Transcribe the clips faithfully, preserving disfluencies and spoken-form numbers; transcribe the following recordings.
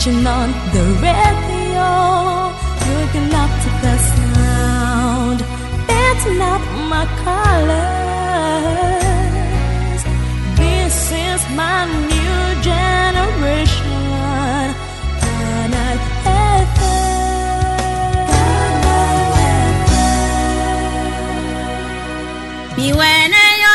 switching on the radio, looking up to the sound, beating up my colors. This is my new generation. Planet F M. Me when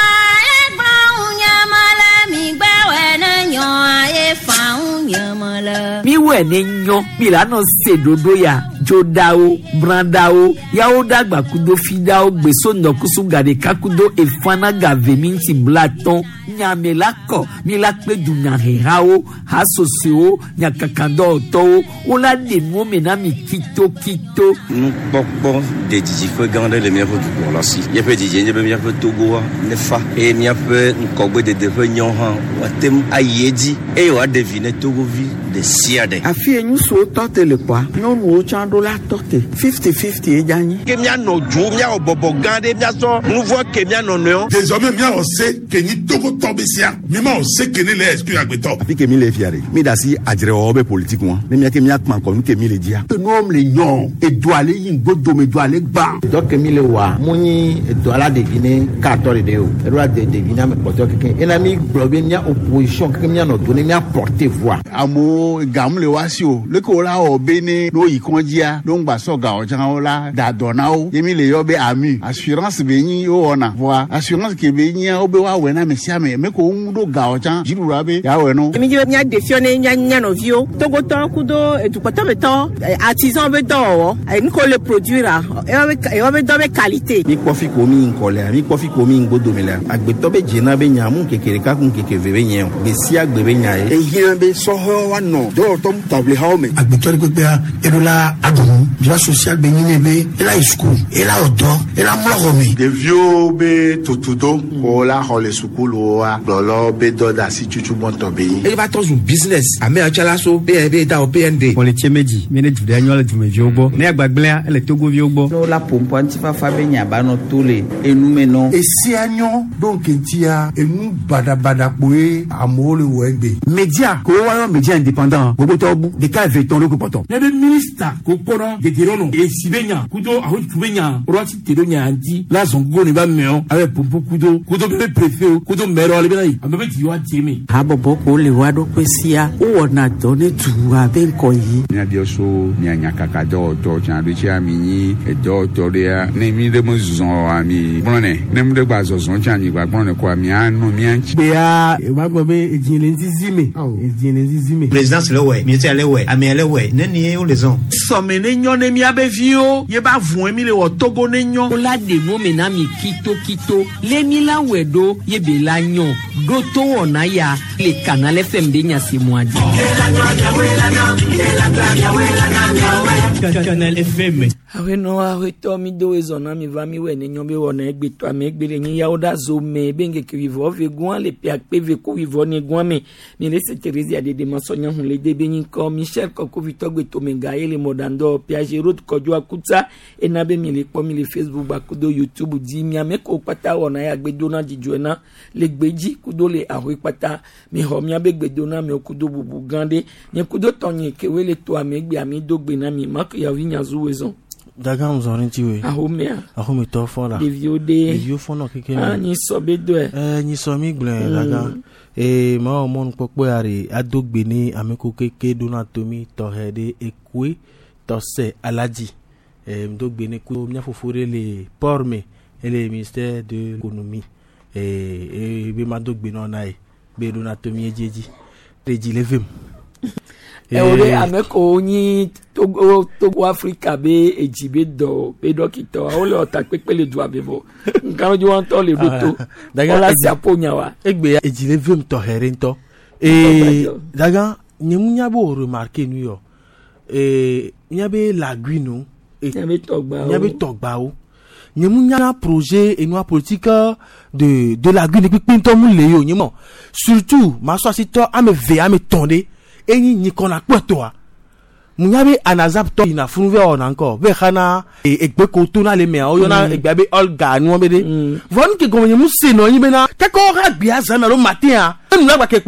mi wene nyo milano sedodo ya jodao brandao yao dagba kudo fidao gbeso nokusu gade kakudo efana gave minti blaton nyamelako milakpe dunya herao hasoseo nyakakando to ola de mo menami kito kito nous pokpo de diji fo gande le mien fo du la si ye pe diji ye be mien fo togo ne fa e mien fo nkogbe de de fo nyon han watem ayedi e wa devine togo vi de siade afi enyu so tote le kwa no no chando la tote fifty fifty e jani ke mia no ju mia obobo gande mia so nous voit que mia no no désormais mia on sait que ni togo tombesia mais on sait que ne les exclu agbeto afi ke mi le fiare mi da si adire obe politique moi mais mia ke mia kman ko ke mi le dia que nom le yon e do ale yin godo me do ale gba donc ke mi le wa muni e do ala deviner quatorze de o e do ala deviner me poto ke ena mi blobe mia opposition ke mia no donner mia porter voix amo gam le wasio le ko la obene no ikonjia don gba so ga ojan ola da donao yemi le yobe ami assurance be yin o ona voix assurance ke be yin obe wa we na mesia me me ko ndo ga ojan jirura be ya we no yemi je mia defione nya nya no vio togo to kudo edukoto beto artisan be do e nko le produire e wa be do be qualité mi kofi ko mi nkole mi kofi ko mi ngodo mele agbeto be jina be nyamu kekere ka kun kekeve be nyen be si agbe be nya e yin be so ho wa no do to table home agbeto ko pe erola adun jura social be yin be ela school ela odo ela mlogomi de vieux be totudo ko la hole school wa lolo be do da si chuchu bonto be e ba to business ame achala so be be da o P N D pour les tiemeji mene du annual du viogbo ne agbagblea ele togo viogbo no la pompo antifa fa be nya ba no tole enu me no e si anyo donc entia enu bada bada poe amole wegbe media ko wa media indépendant gogo to bu de ka veton le ko poto ne be minister ko pora de dirono e sibenya kudo aho tubenya roti tedonya anti la zongo ni ba meo ave pompo kudo kudo be préfet kudo mero ale be ambe ti wa jemi abo boko le wa do pesia o na do ne tu abe nko yi nya dio so nya nya kaka do to chan do chi ami ni e do to dia ne mi de mo zon ami brone ne mi de gba zon chan ni gba brone ko ami anu mi anchi be ya e wa gbo be ejin nzizime ejin nzizime présidence le we ministère le we ami le we ne ni o les on so me ne nyon ne mi abe vio ye ba vun mi le wo togo ne nyon o la de no me na mi kito kito le mi la wedo ye be la nyon do to ona ya le canal F M de nya si moadi canal F M awe no awe to mi do ezona mi va mi we ne nyon be wona egbe to ame egbe le yin ya oda zo me benge ki vivo ve gwan le pi akpe ve ko vivo ni gwan me mi le se Teresa de de masonya hun le de benin ko Michel ko ko vitogbe to me ga ele modando pi ajerot ko jo akuta e na be mi le po mi le Facebook ba kudo YouTube di mi ame ko pata wona ya gbe dona di joena le gbeji kudo le awe pata mi ho mi abe gbe dona mi okudo bubu gande ni kudo tonye ke we le to ame egbe ami dogbe na mi mak ya vinya zuwezon daga mzoni tiwe ahomea ahome to fola de viode de vio fono keke ah ni sobe do e eh ni so mi gble daga e ma o mon popo ari adogbe ni ameko keke donatomi to hede ekwe to se alaji e mdogbe ni ku mia fofore le porme ele ministère de l'économie e e be ma dogbe no nai be donatomi ejeji reji levem e ore ameko ni togo togo Africa be ejibe do be dokito o le ota pepele du abevo nkan ju won to le doto daga la si aponya wa egbe ejile vim to herento e daga nyemunya bo remarquer nu yo e nyabe laguinu e nyabe togba nyabe togba o nyemunya projet et noa politique de de laguine pipinto mu le yo nyemo surtout ma so asito ame ve ame tonde enyi nyikona kpotoa munyabe anazap to ina funve on encore be khana egbe ko to na le me o yona egbe be olga nu obede von ke gomo mu se no yin be na ke ko ra bia za me lo matin a nu la ke kwa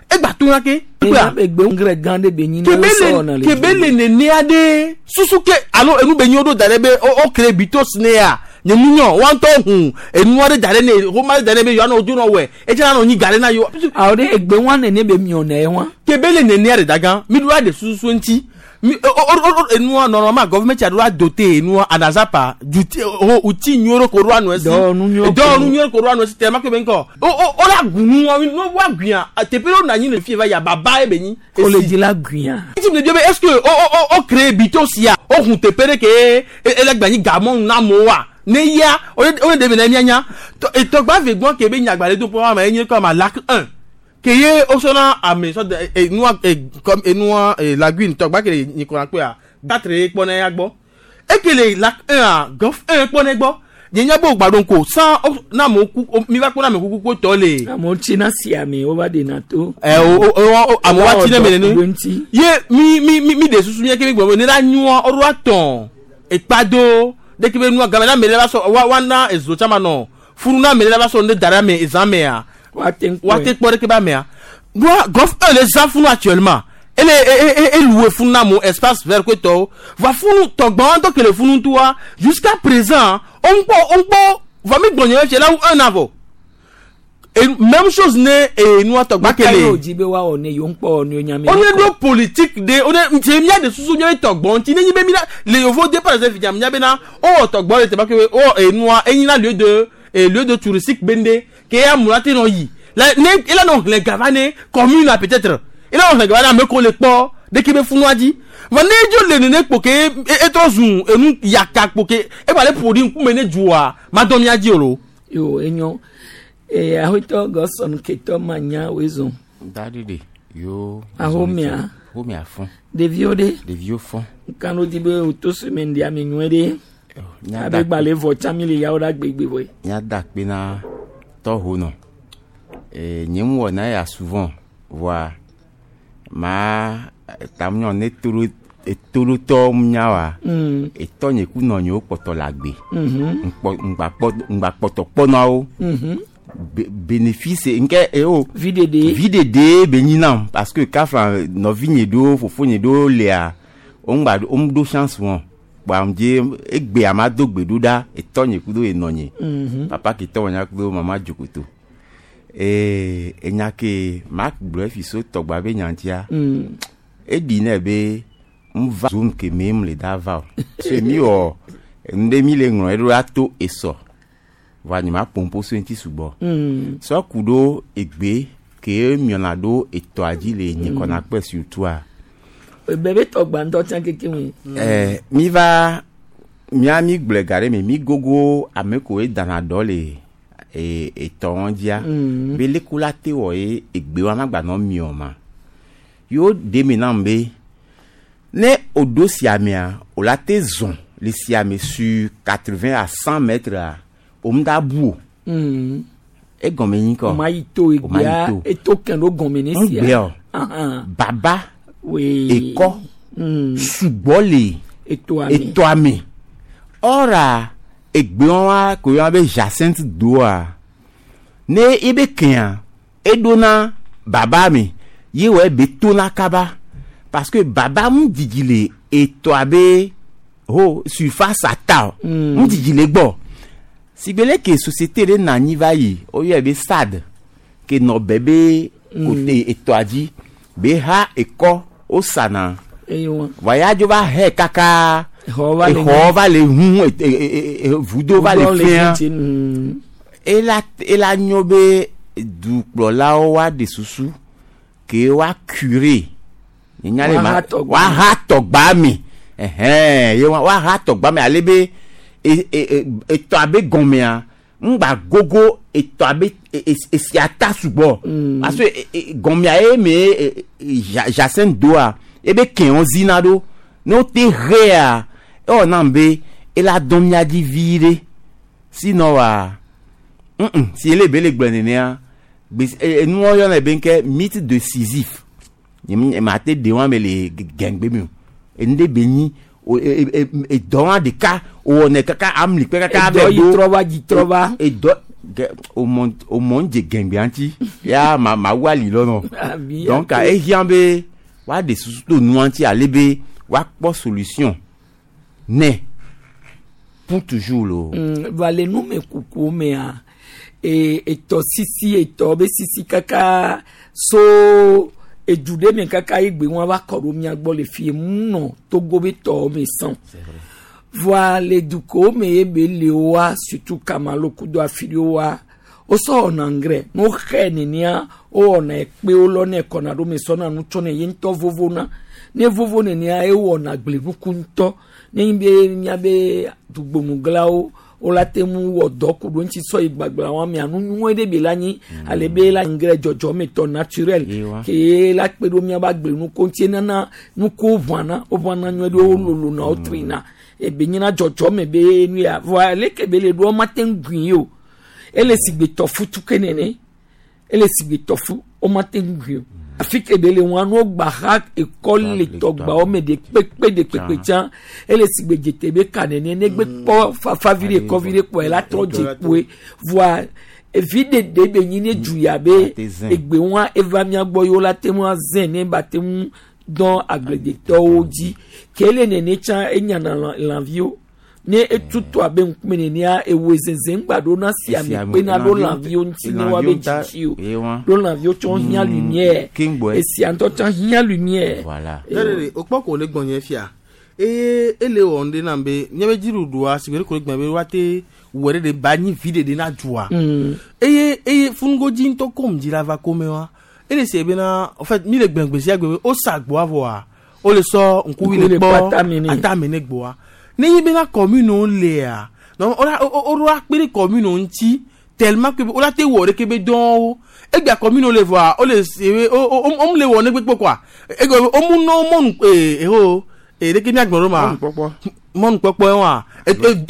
e gba to ke Kwa egbe ngre gande be nyi no so na le. Kebele ne ne ade susuke alo enu be nyi odo dare be o kre bitos ne ya. Nyemunyo wan to hu enu ade dare ne ho ma dare be yo na oju no we. E jira na onyi gare na yo. Awde egbe wan ne be mi ona e wan. Kebele ne ne ade daga mi do ade susu nti. Enu normal government ya do doter enu adazapa duti o uti nyoro ko ruanu esi. Do nu nyoro. Do nu nyoro ko ruanu esi te ma ke benko. O o la gunu no wa guan. Te pe na yin le fie va ya baba e benyi. O le di la guan. Ti me be est-ce que o o o créer bitosia o hun te pere ke elegbani gamon na mo wa. Ne ya o o de be na nyanya. E to gba ve gbon ke be nyagbale do programme e yin ko ma lac un. Keye osona ame so de enua comme enua laguine to gba ke ni ko pe a batterie po na ya gbo ekele lac un a gof un po na gbo yenya bo gbadon ko san na mo ku mi ba ko na me ku ko to le na mo chi na si ame o ba de na to eh o amo wa chi na me ni ye mi mi mi de susu mi ke mi gbo ni la nyu oru aton ipado de ke be nu ga na me le ba so wa na ezo chama no furu na me le ba so ne dara me examen a Wate pour que ba mea. Gwa gof les enfants actuellement. Elle est elle loué funa mon espace vers que to. Va funu to gbando que le funu toi jusqu'à présent on peut on peut va me donner chez là où un avant. Et même chose ne et nous to gba kele. On dit be wa on e yo npo on nyame. On est do politique de on est c'est mia de susu mia to gbon ti ni be mi le yovo de par exemple mia be na o to gbon le te ba que o et nous et na lieu de et lieu de touristique bende que ya mulate no yi la ne il a non les gavane commune peut-être il a non les gavane me ko le po de ki be funuaji va ne jo le ne po ke e to zun e nu yaka po ke e ba le produit ku me ne juwa madomi aji oro yo enyo e a hoito goson ke to manya wezo dadi de yo ahomia homia fond de viode de vieux fond kan o di be o to se men dia menwede abe gbale vo chamili ya ora gbegbe boy nya dak pe na to ho no eh nyem wo na ya souvent voir ma tamnyo ne turu eturu to mnyawa mm e to nye ku no nyo poto lagbe mhm npo ngba poto ngba poto pona o mhm bénéfice nke e o videde videde benyina parce que kafra no vinye do fofo nye do le a on gba on do chance won bamje egbe amado gbeduda etonye kudo enonye mhm papa ki to nya kudo mama jukuto eh enyake mak bref iso togba be nyantia mm e di na be mva zoom ke mem le dava se mi o nde mi le ngro ero ato eso va ni ma pompo so enti subo mm so kudo egbe ke mionado eto aji le nyi kona pe surtout a bébé to gbando chan keke wi eh mi va mi ami glegare mi mi gogo ameko e dana dole e e tondia mm. be le kula te wo e egbe wa magba no mi o ma yo de mi nambe ne odo siamia o la te zon le siame sur quatre-vingts à cent mètres a o mda bu mm e gome yin ko ma ito igba eto kan do gome ni sia ah ah baba oui eko mm subole eto ami eto ami ora egbe wa ko yo be Jacinthe doa ne ibe kian edona baba mi ye we be tona kaba parce que baba mu dijile eto abe ho surface ata mu dijile gbo si bele ke société de nani va yi o ye be stade ke no bébé côté eto aji be ha eko o sana eyo voyage va he kaka Hova le hova le hu vudo va le faire et la et la nyobe du la wa de susu ke wa curé nyale ma wa ha togba mi eh eh ye wa ha togba mi alebe e e to abe gomea ngba gogo e to abe e si ata subo parce que gomea e me Jacinthe doa ebe ken zinado no te rea oh nambe ela domia di vire sino wa mm -mm, si ele bele gbenenia e nu oyo na benke mythe de Sisyphe yemi mate de wan me le gengbe mi e nde beni et dans des cas où on est kaka amli kaka avec do trova di trova et do au monde au monde de gambianti ya ma ma wali lo no donc a e hiambe wa de susuto nuanti alebe wa po solution ne pour toujours lo vale nous me kuku me a et et to sisi et to be sisi kaka so et jude me kaka igbe won ba koro mi agbo le fi mu no to go be to me san voilà du ko me ebe le wa surtout kamalo kudo afiri wa o so na ngre no kheni nia o na pe o lo na kona do me so na no to na yin to vovo na ne vovo ne nia e wo na gble bukunto ne be nya be dugbo muglao o la temu odo kudo nti so igbagba won mi anu nwo de be layin ale be la ngre jojo me to naturel ke la pe do mi ba gble nu ko nti na na nu ko vana o vana nwo de o lulu na o trina e be nyina jojo me be nu ya voile ke be le do maten gwin yo ele sigbe tofu tukenene ele sigbe tofu o maten gwin afike be le wan o gba ha école le togba o me de pepe de pepe chan ele sigbe jetebe kanene ne gbe po fa favire ko vire po ela troje po voi evide de be nyine juya be egbe wan eva mi agbo yo la temu azen ne batemu don agredecteur oji kele ne ne chan enya na l'envio ne etutu abe nkumene ne a ewezenze ngbado na si ami pe na do l'envio nti ne wa be chichiu do l'envio chon hia lumière et si anto chan hia lumière voilà dere okpoko le gbonye fia e ele onde na mbe nyebe jiru duwa sigere ko le gbe wate were de bani vide de na jua eye eye fungo jinto kom jira va komewa ele se bena en fait mi le gbengbe si agbe o sagbo avoa o le so nku wi le gbo atamene gbo ni yibe na commune on le a non ora ora pere commune on ti tellement que o la te wore ke be don e gba commune on le voir o le o o le won gbe quoi e go o mu no mon e o e de kini agboro ma mon popo wa e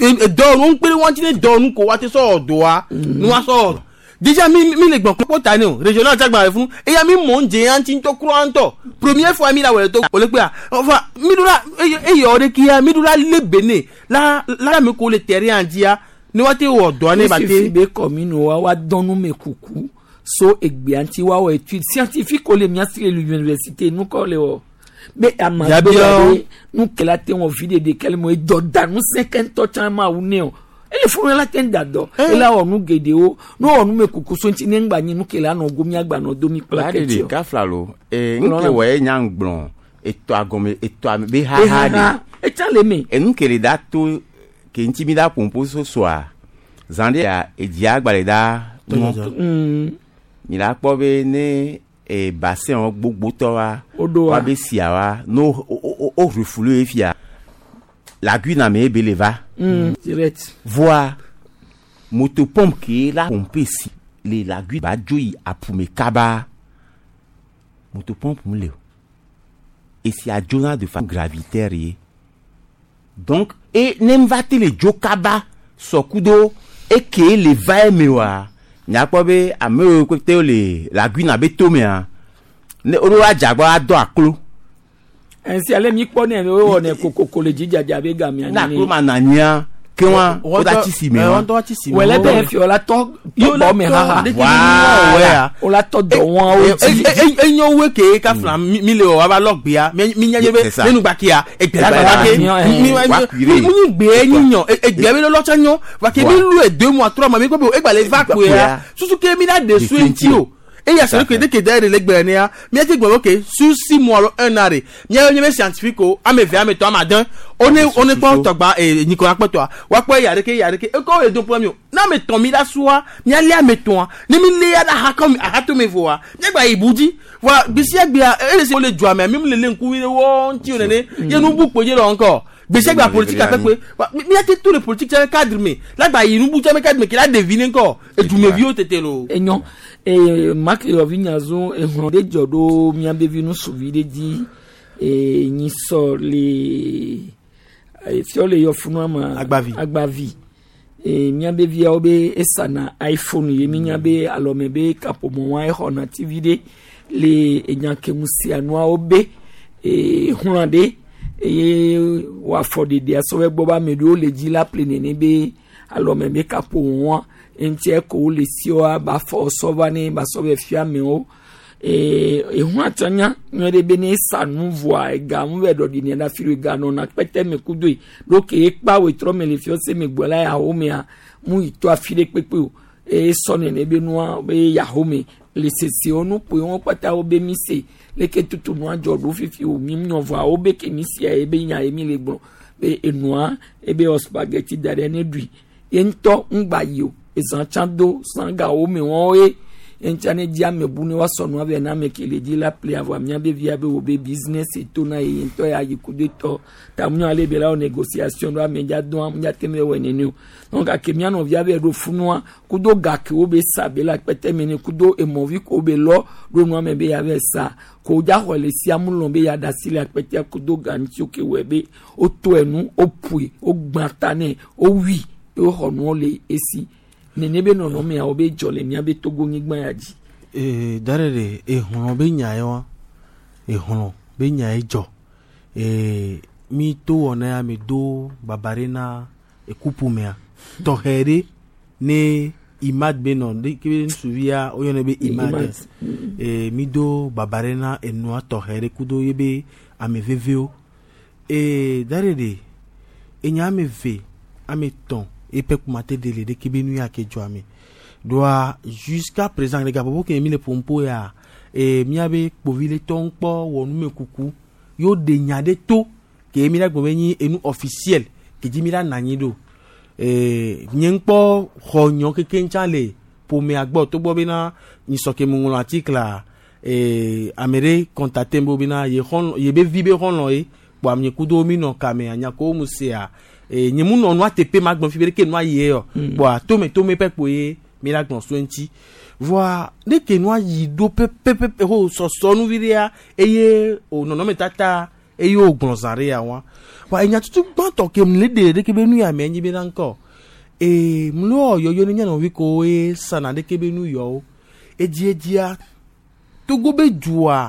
do on pere won ti le do ko wa ti so odo wa nu wa so déjà mi mi le gbon popo tani o régional tagba fún e ya mi mo nje anti to kruanto première fois mi la wele to o le pe enfin mi dura e yo de kia mi dura le bene la la me ko le terrain andia ni wa te o do ani ba te be commune wa wa donu me kuku so egbe anti wa o étude scientifique o le mi asire l'université nous ko le o be amado nous que la te on vide de quel mo do dan nous cinquante temps ma ou ne o ele funu la tenda do ela onu gede o no onu me kuku so nti ne ngba nyi nu kele na ogomi agba na odomi plaquette de kaflalo e nke we nyang blon eto agome eto be ha ha de e tale me e nu kele da to ke intimida pompo so soa zande ya e dia agba le da mm mi la po be ne e bassin o gbogbo to wa wa be sia wa no o refulu e fia la guina me beleva mm direct voir motopompe qui est là pompe si les lagues ba joyi apume kaba motopompe mule et si a jona de forme gravitaire donc et nem va te le jokaba sokudo et que le va mewa nya ko be ame ko te le lague na be to me a ne oro ajagba ado aklo ensi ale mi po ne o ne kokoko le jijaja be ga mi ani na ko manania ke wa o da ti si me o do ti si me wele be fi o la to yo bo me ha wa o la to do won o ti enyo we ke ka flan mi le o wa ba log bia mi nya be nenu gba kia e gbe ba ke mi mi mi gbe niyan e gbe be lo chan yan wa ke mi lu e deux mois trois mois mi ko be e gba le va ko ya susu ke mi na de twenty o et il y a celui qui dit que derrière les gbenia mi ati gbo ok sous six mois lo un arrêt mi a yeme scientifique o a me ve a me to amadan on est on est pas togba e Nicolas Peto wa pe ya de ke ya de ke e ko e do premier na me ton mi la soa mi a le a me ton ni mi le ya da ha kom a to me voa mi gba ibuji wa bisi agbe e le se o le jo ame mi le le nku wi wo nti o ne ye nu bu poje lo encore bisi agbe politique a fait pe mi a te tous les politiques cadre me la gba yi nu bu me cadre me ki la deviner encore et tu me vieux tete lo enyon e Mark Rovinyazo e honde jodo mi ambevi no suvide di e ni so le e so le yo funu ama agbavi agbavi e mi ambevi obe esana iPhone ye mi nyabe alomebe kapo mo wa e hona T V de le enyanke musia no obe e hunande et wa fodi dia so we boba me do le ji la plene ni be alo me be kapo won entie ko le sio ba fo so ba ni ba so be fia me o e e hu atanya nyere be ni sanu voa e ga mu we do di ni na firi ga no na pete me kudu lo ke e pa we tro me le fio se me gbola ya o me a mu ito afire pepe o e so ne ne be no be ya ho me le sesionu po won pata o be mi se le ke tutu no ajo do fifi o mi nyo voa o be ke ni sia e be nya e mi le gbon be enua e be o spaghetti dare ne dui ento ngba yo ezan chando sanga o me won e enchane dia me buni wa sonu ave na me kele di la play avoir mia be via be o be business et to na e ento ya yikude to ta mnyo ale be la o négociation do me ja do am ja teme we nenu donc akemia no via be do funua kudo gake o be sabe la pete me ne kudo e movi ko be lo do no me be ya be sa ko ja ho le si amulon be ya da sile pete kudo ganti o ke we be o to enu o pui o gbantane o wi o hono le esi nenebe no no me a obe jole ni abe togo ngigba yaji eh darere e hono be nyayo e hono be nyae jo eh mi to ona ya me do babarena e kupu mea to here ne imad be no de ke nsuvia oyone be imad eh mi do babarena e no to here kudo yebe ame veveo eh darere e nya me ve ame ton et peut commenter de l'aider qui benu ya ke joami doit jusqu'à présent les gars pour que mi le pompo ya et mi abe povile ton po wonu me kuku yo de nyade to ke mi la gbeni enu officiel ke ji mi la nanyido eh nyenpo honyo ke kenchale pour me agbo to bo bina ni soke mu article eh amere contacter bo bina ye hon ye be vibe hon e bo amye kudo mi no kame anya ko musia e nyemu no no atepe magbon fibere ke no aye yo bo atome tome pepo ye miracle twenty voi de ke no ayi do pepe pepe ho so so nu viria eye o no no metata eye o gbonzare ya wa wa enya tutu gbon to ke mle de de ke benu ya me nyi bi nanko e mlo yo yo nya no wi ko e sana de ke benu yo e die dia to go be jua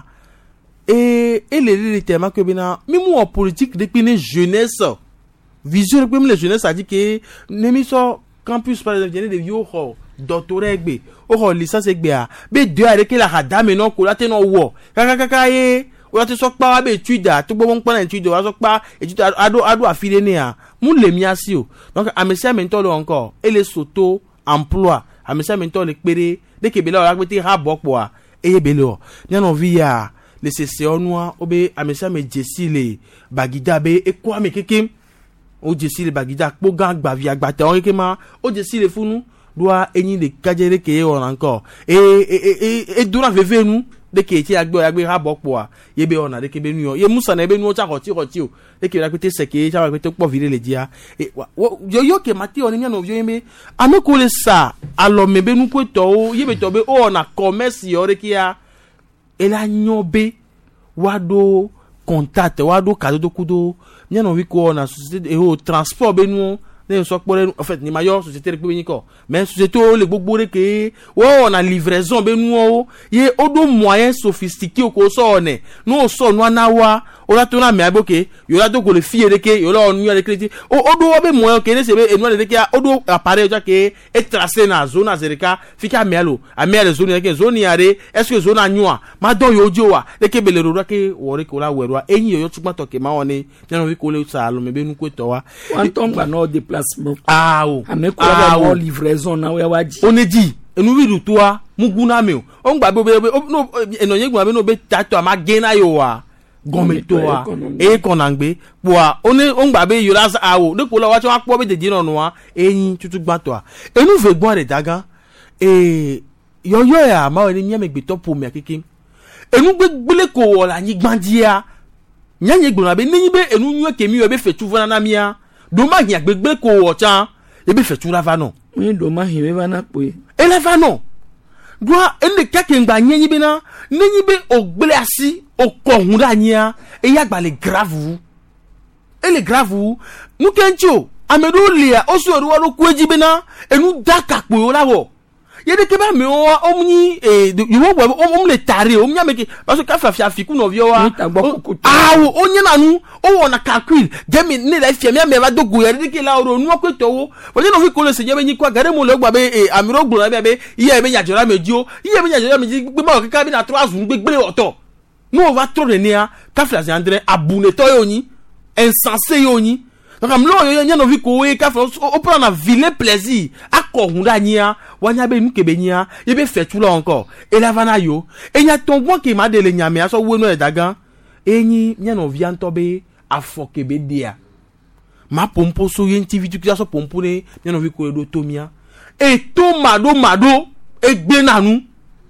e e le le tema ke bina mi mu politique de pine jeunesse vision de la jeunesse a dit que nemiso campus par exemple de vieux ho doctorat egbe o ho licence egbe a be de avec la radame non ko lati no wo kaka kaka ye o lati so pa wa be étude to gbo won pa na étude wa so pa étude ado ado afile ni a mu le mi asi o donc amesia mento lo encore et les soto emploi amesia mento le pere de ke be la la pete ha bopo a e be lo ni no via les session noir obe amesia me jesile bagida be e kwa me kekem o jesi le bagida po gang gba via gba te on kema o jesi le funu doa enyi de kajere ke on encore et et et dura veve nu de ke ti agbo agbe ha bopo a ye be ona de ke be nu yo ye musa na be nu o cha hoti hoti o de ke la pete seke cha pete po vire le dia e yo yo ke mati on mi no yo me ame ko le sa alo me be nu ko to o ye be to be o na commerce yo de ke ya e la nyobe wado contact wado kado do kudo ni no wi ko na société e o transport be nu ne so pore en fait ni mayor société re pe ni ko mais société o le gbogbo re ke wo na livraison be nu o ye odo moyen sophistiqué ko so ne no so nu anawa o la to na me aboke yo la to ko le fie re ke yo la onu re kreti o odo be moyen ke ne se be enu re ke odo appareil ja ke e tracé na zone azerika fika mialo a miale zone ke zone yare est-ce que zone anua ma do yo jowa le ke bele ro ke wo re ko la werwa enyi yo yo tugba to ke ma woni ni no wi ko le sa lo me be nu ko to wa wan ton gba no déplacement ah o ame ko la livraison na we waji on dit enu wi du to a muguna me o ngba be no eno yen gba be no be tato ma gena yo wa gometo wa e konangbe poa oni ongba be yo la awo de ko la wa ti wa po be de jino no wa eyin tutu gba to a enu ve gbon re daga e yo yo ya ma oni nya me gbe to po me akeke enu gbe gbele ko wo la yin gbandia nya yin gbon be ni be enu nyu ke mi yo be fetu fana na mia do ma yin gbegbe ko wo cha e be fetu la va no ni do ma hin be va na po e la va no do ene kake ngba yin yin be na ni be ogbele asi o ko hun da nya e ya gba le grave e le grave nu kencho amedo lia o so ru wo ku ejibe na enu daka po yo lawo yede ke ba me o omni e yo wo om le tare o nya me ke parce que fa fia fiku no vio wa ah o nya na nu o wona calcul de me ne la fia me me ba dogo ya de ke la ro nu ko to wo o je no fi ko le se je be ni kwa gare mo le gba be e amiro gbo na be be iye me nya jora me ji o iye me nya jora me ji gbe ma o ka bi na trois un gbe gbe oto nu o va trop de nia ka fia se andre abune to yo ni insensé yo ni donc am lo yo nya no vi ko we ka fa o prend na vilain plaisir akọ hunda nia wanya be nu ke be nia ye be fetu la encore et la vana yo e nya ton bon ke ma de le nya me aso we no e dagan enyi nya no vi antobe afọ ke be dia ma pompo so ye nti vitu ki aso pompo ne nya no vi ko do tomia e to mado mado e gbe nanu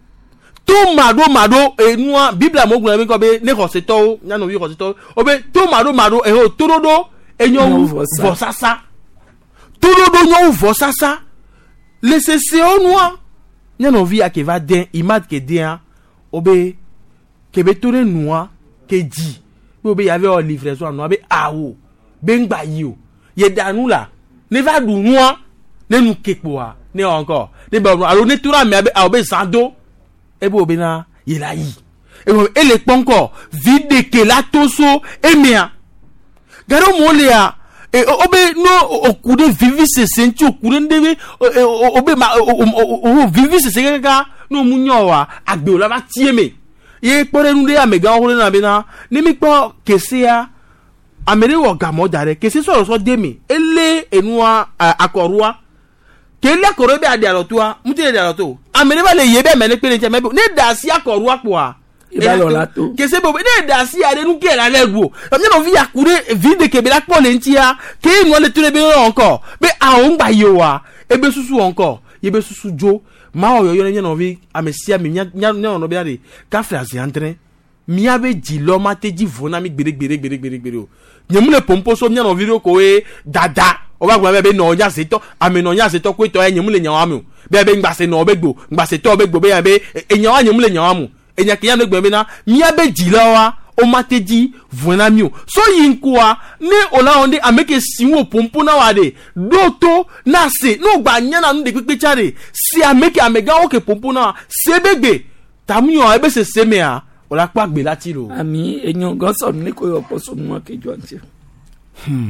to mado mado e nua bible mo gun e ko be ne ko se to nya no vi ko se to o be to mado mado e ho torodo enyo vo sasa torodo nyo vo sasa laissez c'est au noir nya no vi ake va den imad ke den obe ke be tore noir ke di obe y avait en livraison noir be awo bengba yo ye danu la ne va du noir ne nu kepoa ne encore ne ba alo ne tura me abe abe sando e bo be na ye la yi e bo e le ponko vide ke la toso e mea garo molea e obe no okude vivi se senti okude ndebe obe ma o vivi se sekeka no munyo wa agbe o la ba tieme ye pore nu de amega o na be na ni mi po kesia amere wo gamo dare kesi so so demi ele enua akorua kele akoro be ade alotua mutile de aloto amere ba le ye be me ne pe ne ne da si akorua po a Lato. Que c'est bon, ne da si ade nu ke la lego. Am no vi akure vide ke be la po lentia, ke no le tule be encore. Be a on gba yo wa, e be susu encore. Ye be susu jo, ma o yo yo no vi amesia mi nya nya no be ade. Ka frase entre. Mi abe di lo ma te di vona mi gbere gbere gbere gbere gbere o. Nyemu le pompo so nya no video ko e dada. O ba gba be no nya se to, ame no nya se to ko to e nyemu le nya wa mu. Be be ngba se no be gbo, ngba se to be gbo be ya be e nya wa nyemu le nya wa mu. Enya kiya no gbe na mi abe jilawa o mateji vona mi o so yinkwa ne ola onde ameke sinwo pompo na wade doto na se no gba nya na nde pepe chare si ameke amega o ke pompo na sebegbe tamuyo ebe se semea ola pa gbe lati lo ami enyo gan so ni ko yo poso mo ke jo anti hmm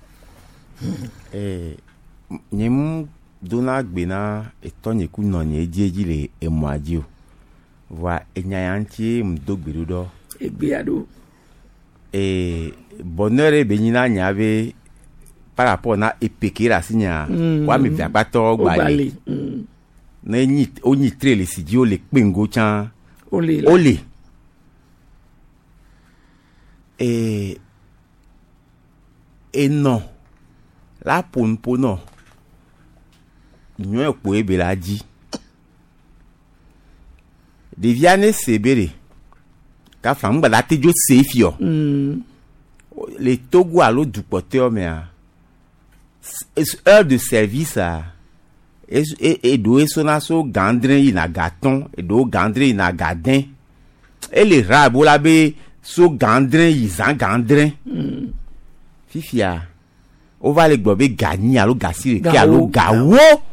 eh nyem dona gbe na etonye ku no nye ejeji le emwaji o wa enyanti mdogbiru do egbeado e bonheur be nyina nyabe par rapport na epekira sinya mm. wa mi bia pato gbale mm. na nyi onyi trele sidi o le pengo chan ole ole e e non la ponpo no nyo epo ebe la ji de viane sebere ka fam gba lati jo sefio mm. le togo alo dupote o me a heure de service a e e do eso na so gandrin ina gaton e do gandrin ina gadin e le rabo la be so gandrin izan gandrin mm. fifia o va le gbo be gani alo gasire ki alo gawo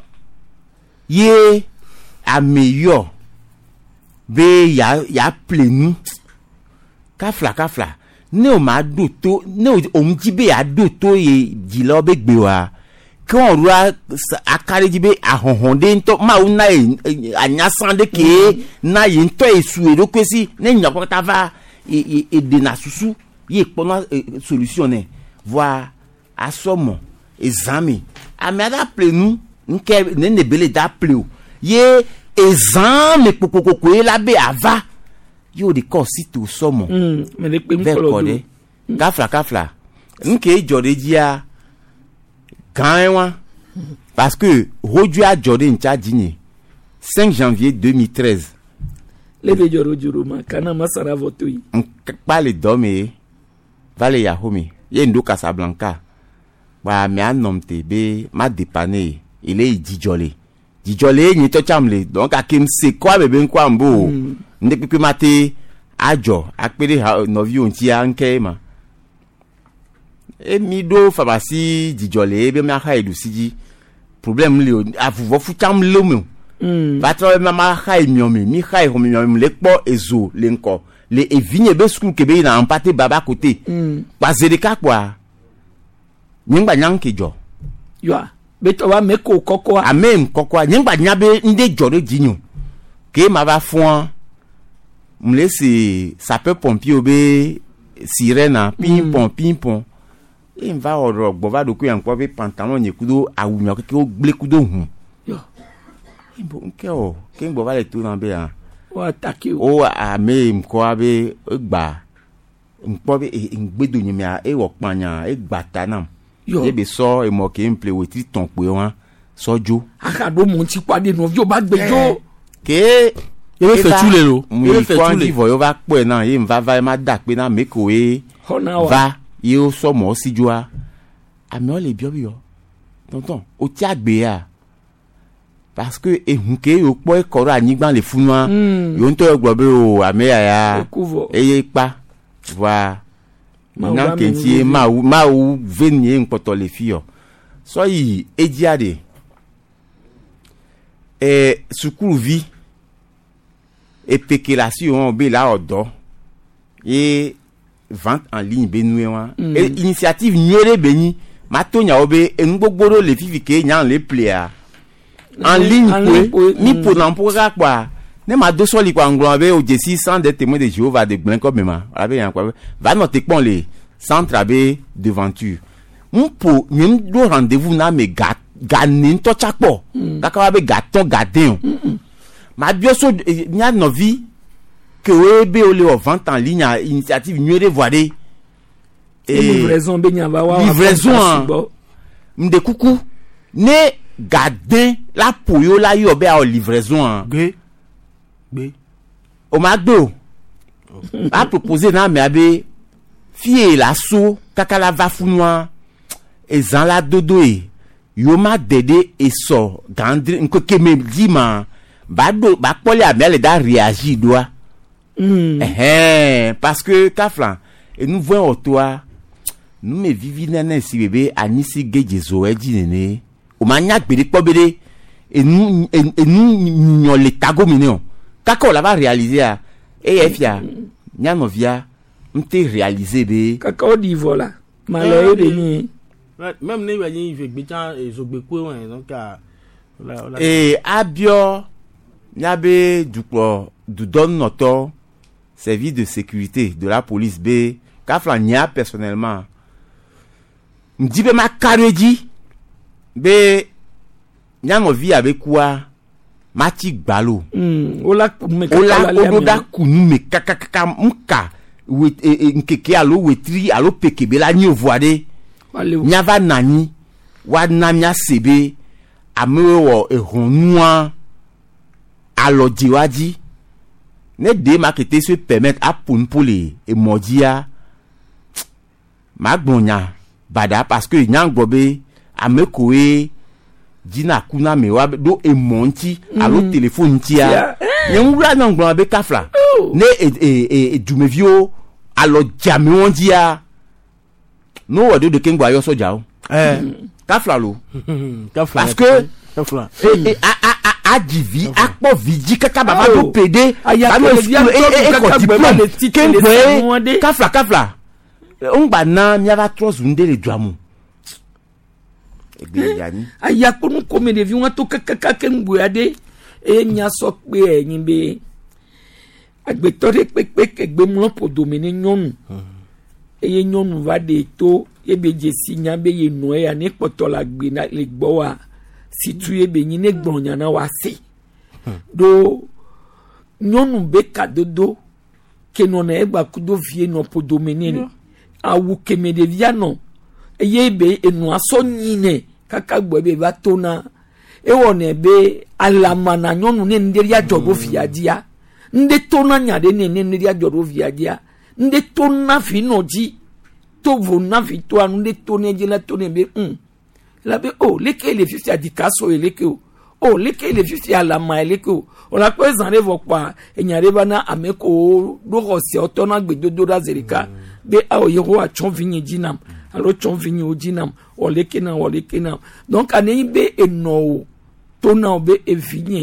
ye ameyo be ya ya plenu kafla kafla ne o ma do to ne o mji be ya do to ye jilo be gbe wa ki on ru akare ji be ahonhonde nto ma u na anyasande ke na ye nto esu e do kwesi ne nyako ta va e e de na susu ye pona solution ne voir asomo examen amada plenu nke ne ne bele da pleu ye examen kokokoko e la be ava yo de ko situ somo mm me le pe mkolo do kafla kafla nke jode dia ganwa parce que roju a jode ncha dinye cinq janvier deux mille treize le be joro joro ma kana masara voto yi pa le dome vale ya homi ye ndo Casablanca ba me anomte be ma dépanner il est dijolé dijolé ni to chamle donc akim se kwa bebe nkwa mbo mm. nde pipi mate ajo akpere novi onti anke ma e mi do pharmacie dijolé be me aka edusiji problème le avuvo fu chamle mo va tra mama khai miomi mi khai ho miomi le po ezo le nko le evinye be school ke be na empate baba côté ba zerika kwa nyingba nyanke jo yo be to wa meko kokwa amem kokwa nyingba nyabe nde jore jinyo ke ma ba fon mle si sapeur pompier obe sirena ping pong ping pong e va oro gbo va do ku yan ko be pantalon ye kudo awunyo ke o gble kudo hun yo ibo nke o ke gbo va le tu na be an o attaque o a me mko abe gba mpo be ngbedo nyime a e wo panya e gba tanam ye be so e mo ke mple we ti ton pe wan sojo aka do mo ti pade no yo ba gbejo ke ye be fe tule lo ye be fe tule vo yo va pe na ye mva va ma da pe na me ko e va ye o so mo si jo a ami o le bio bio tonton o ti agbe a parce que ehunke yo po e koro anigban le funwa yo nto egbo be o ame ya e ye pa wa na kenti ma ma u venye npoto le fio so yi ejiade e sukuru vi e péculation be la odo et vente en ligne be nou wa e initiative nyere beni matonya obe enugbogboro le fifike nyan le player en ligne pour ni pour n'employer quoi ne ma deux soli quoi englober au Jessi sans des témoins de Jéhovah de blanc comme ma avec un quoi va noter pon les centre abe devanture mon pour même do rendez-vous na me gat ganin to chakpo kaka be gaton gadin ma bioso nya novi que ebe ole o vente en ligne initiative nyere voider et livraison be nya va wa livraison m'de coucou ne gardin la poyo la yo be a livraison hein gbe gbe o ma do a proposer na me abe fie la so kaka la va funwa ezan la dodo e yo ma dede e so gandri nko ke me di ma ba do ba pole amele da réagir doa mm. eh parce que kaflan et nous voyons toi nous me vivi nene si bébé anisi gejezo e di nene o manya gbede pobede et nous et nous nyo le tago mineo kaka la va réaliser a e fia nya no via mte réaliser be kaka o di vola malo e de ni même ne va ni ve gbetan ezogbeku won donc et abio nyabe dupo du don noto service de sécurité de la police b kafla nya personnellement m'di be ma kareji be nya mo vi avec quoi mati gbalo mm ola me ola ododa kunu me kaka kaka mka we nkeke alo wetri alo pekebe la ni ovoade nyava nani wa namia sebe amewo ehonua alo jiwaji ne de marketer se permettre a punpole e modia magbonya bada parce que nyangbobe amekoe dina kuna mewa do e monti alo téléphone tia nyangura nangbobe be kafla ne e e e dumevio alo jame wondia no wado de kengwa yo soja o eh kafla lo kafla parce que kafla e a a a divi akpo viji kaka baba do pede aya e e ko diplôme kafla kafla on gba na mi ava trust unde le duamu egbe yani aya ko nu ko me de vi won to kaka kaka ngbuade e nya so pe eyin be agbetore pepe egbe mu po domine nyonu eye nyonu va de to ebe Jessi nya be ye no ya ni poto la gbe na le gbo wa si tu ebe yin ne gbon na wa si do nyonu be ka dodo ke no na egba kudo vie no po domine ni awu ke me de via no eye be enu aso nyine kaka gbo be va to na e wona be alama na nyonu ne nderi ya jobo fia dia nde to na nya de ne ne nderi ya jobo fia dia nde to na fi no ji to vo na fi to anu nde to ne je la to ne be um la be oh leke le fi a di kaso e leke o oh leke le fi alama e leke o o la pe zan re vo pa enyare ba na ameko do ro se o to na gbedodo da zerika be a o yeho a chon vinye jinam alo chon vinye o jinam o leke na o leke na donc ane be eno to na be e vinye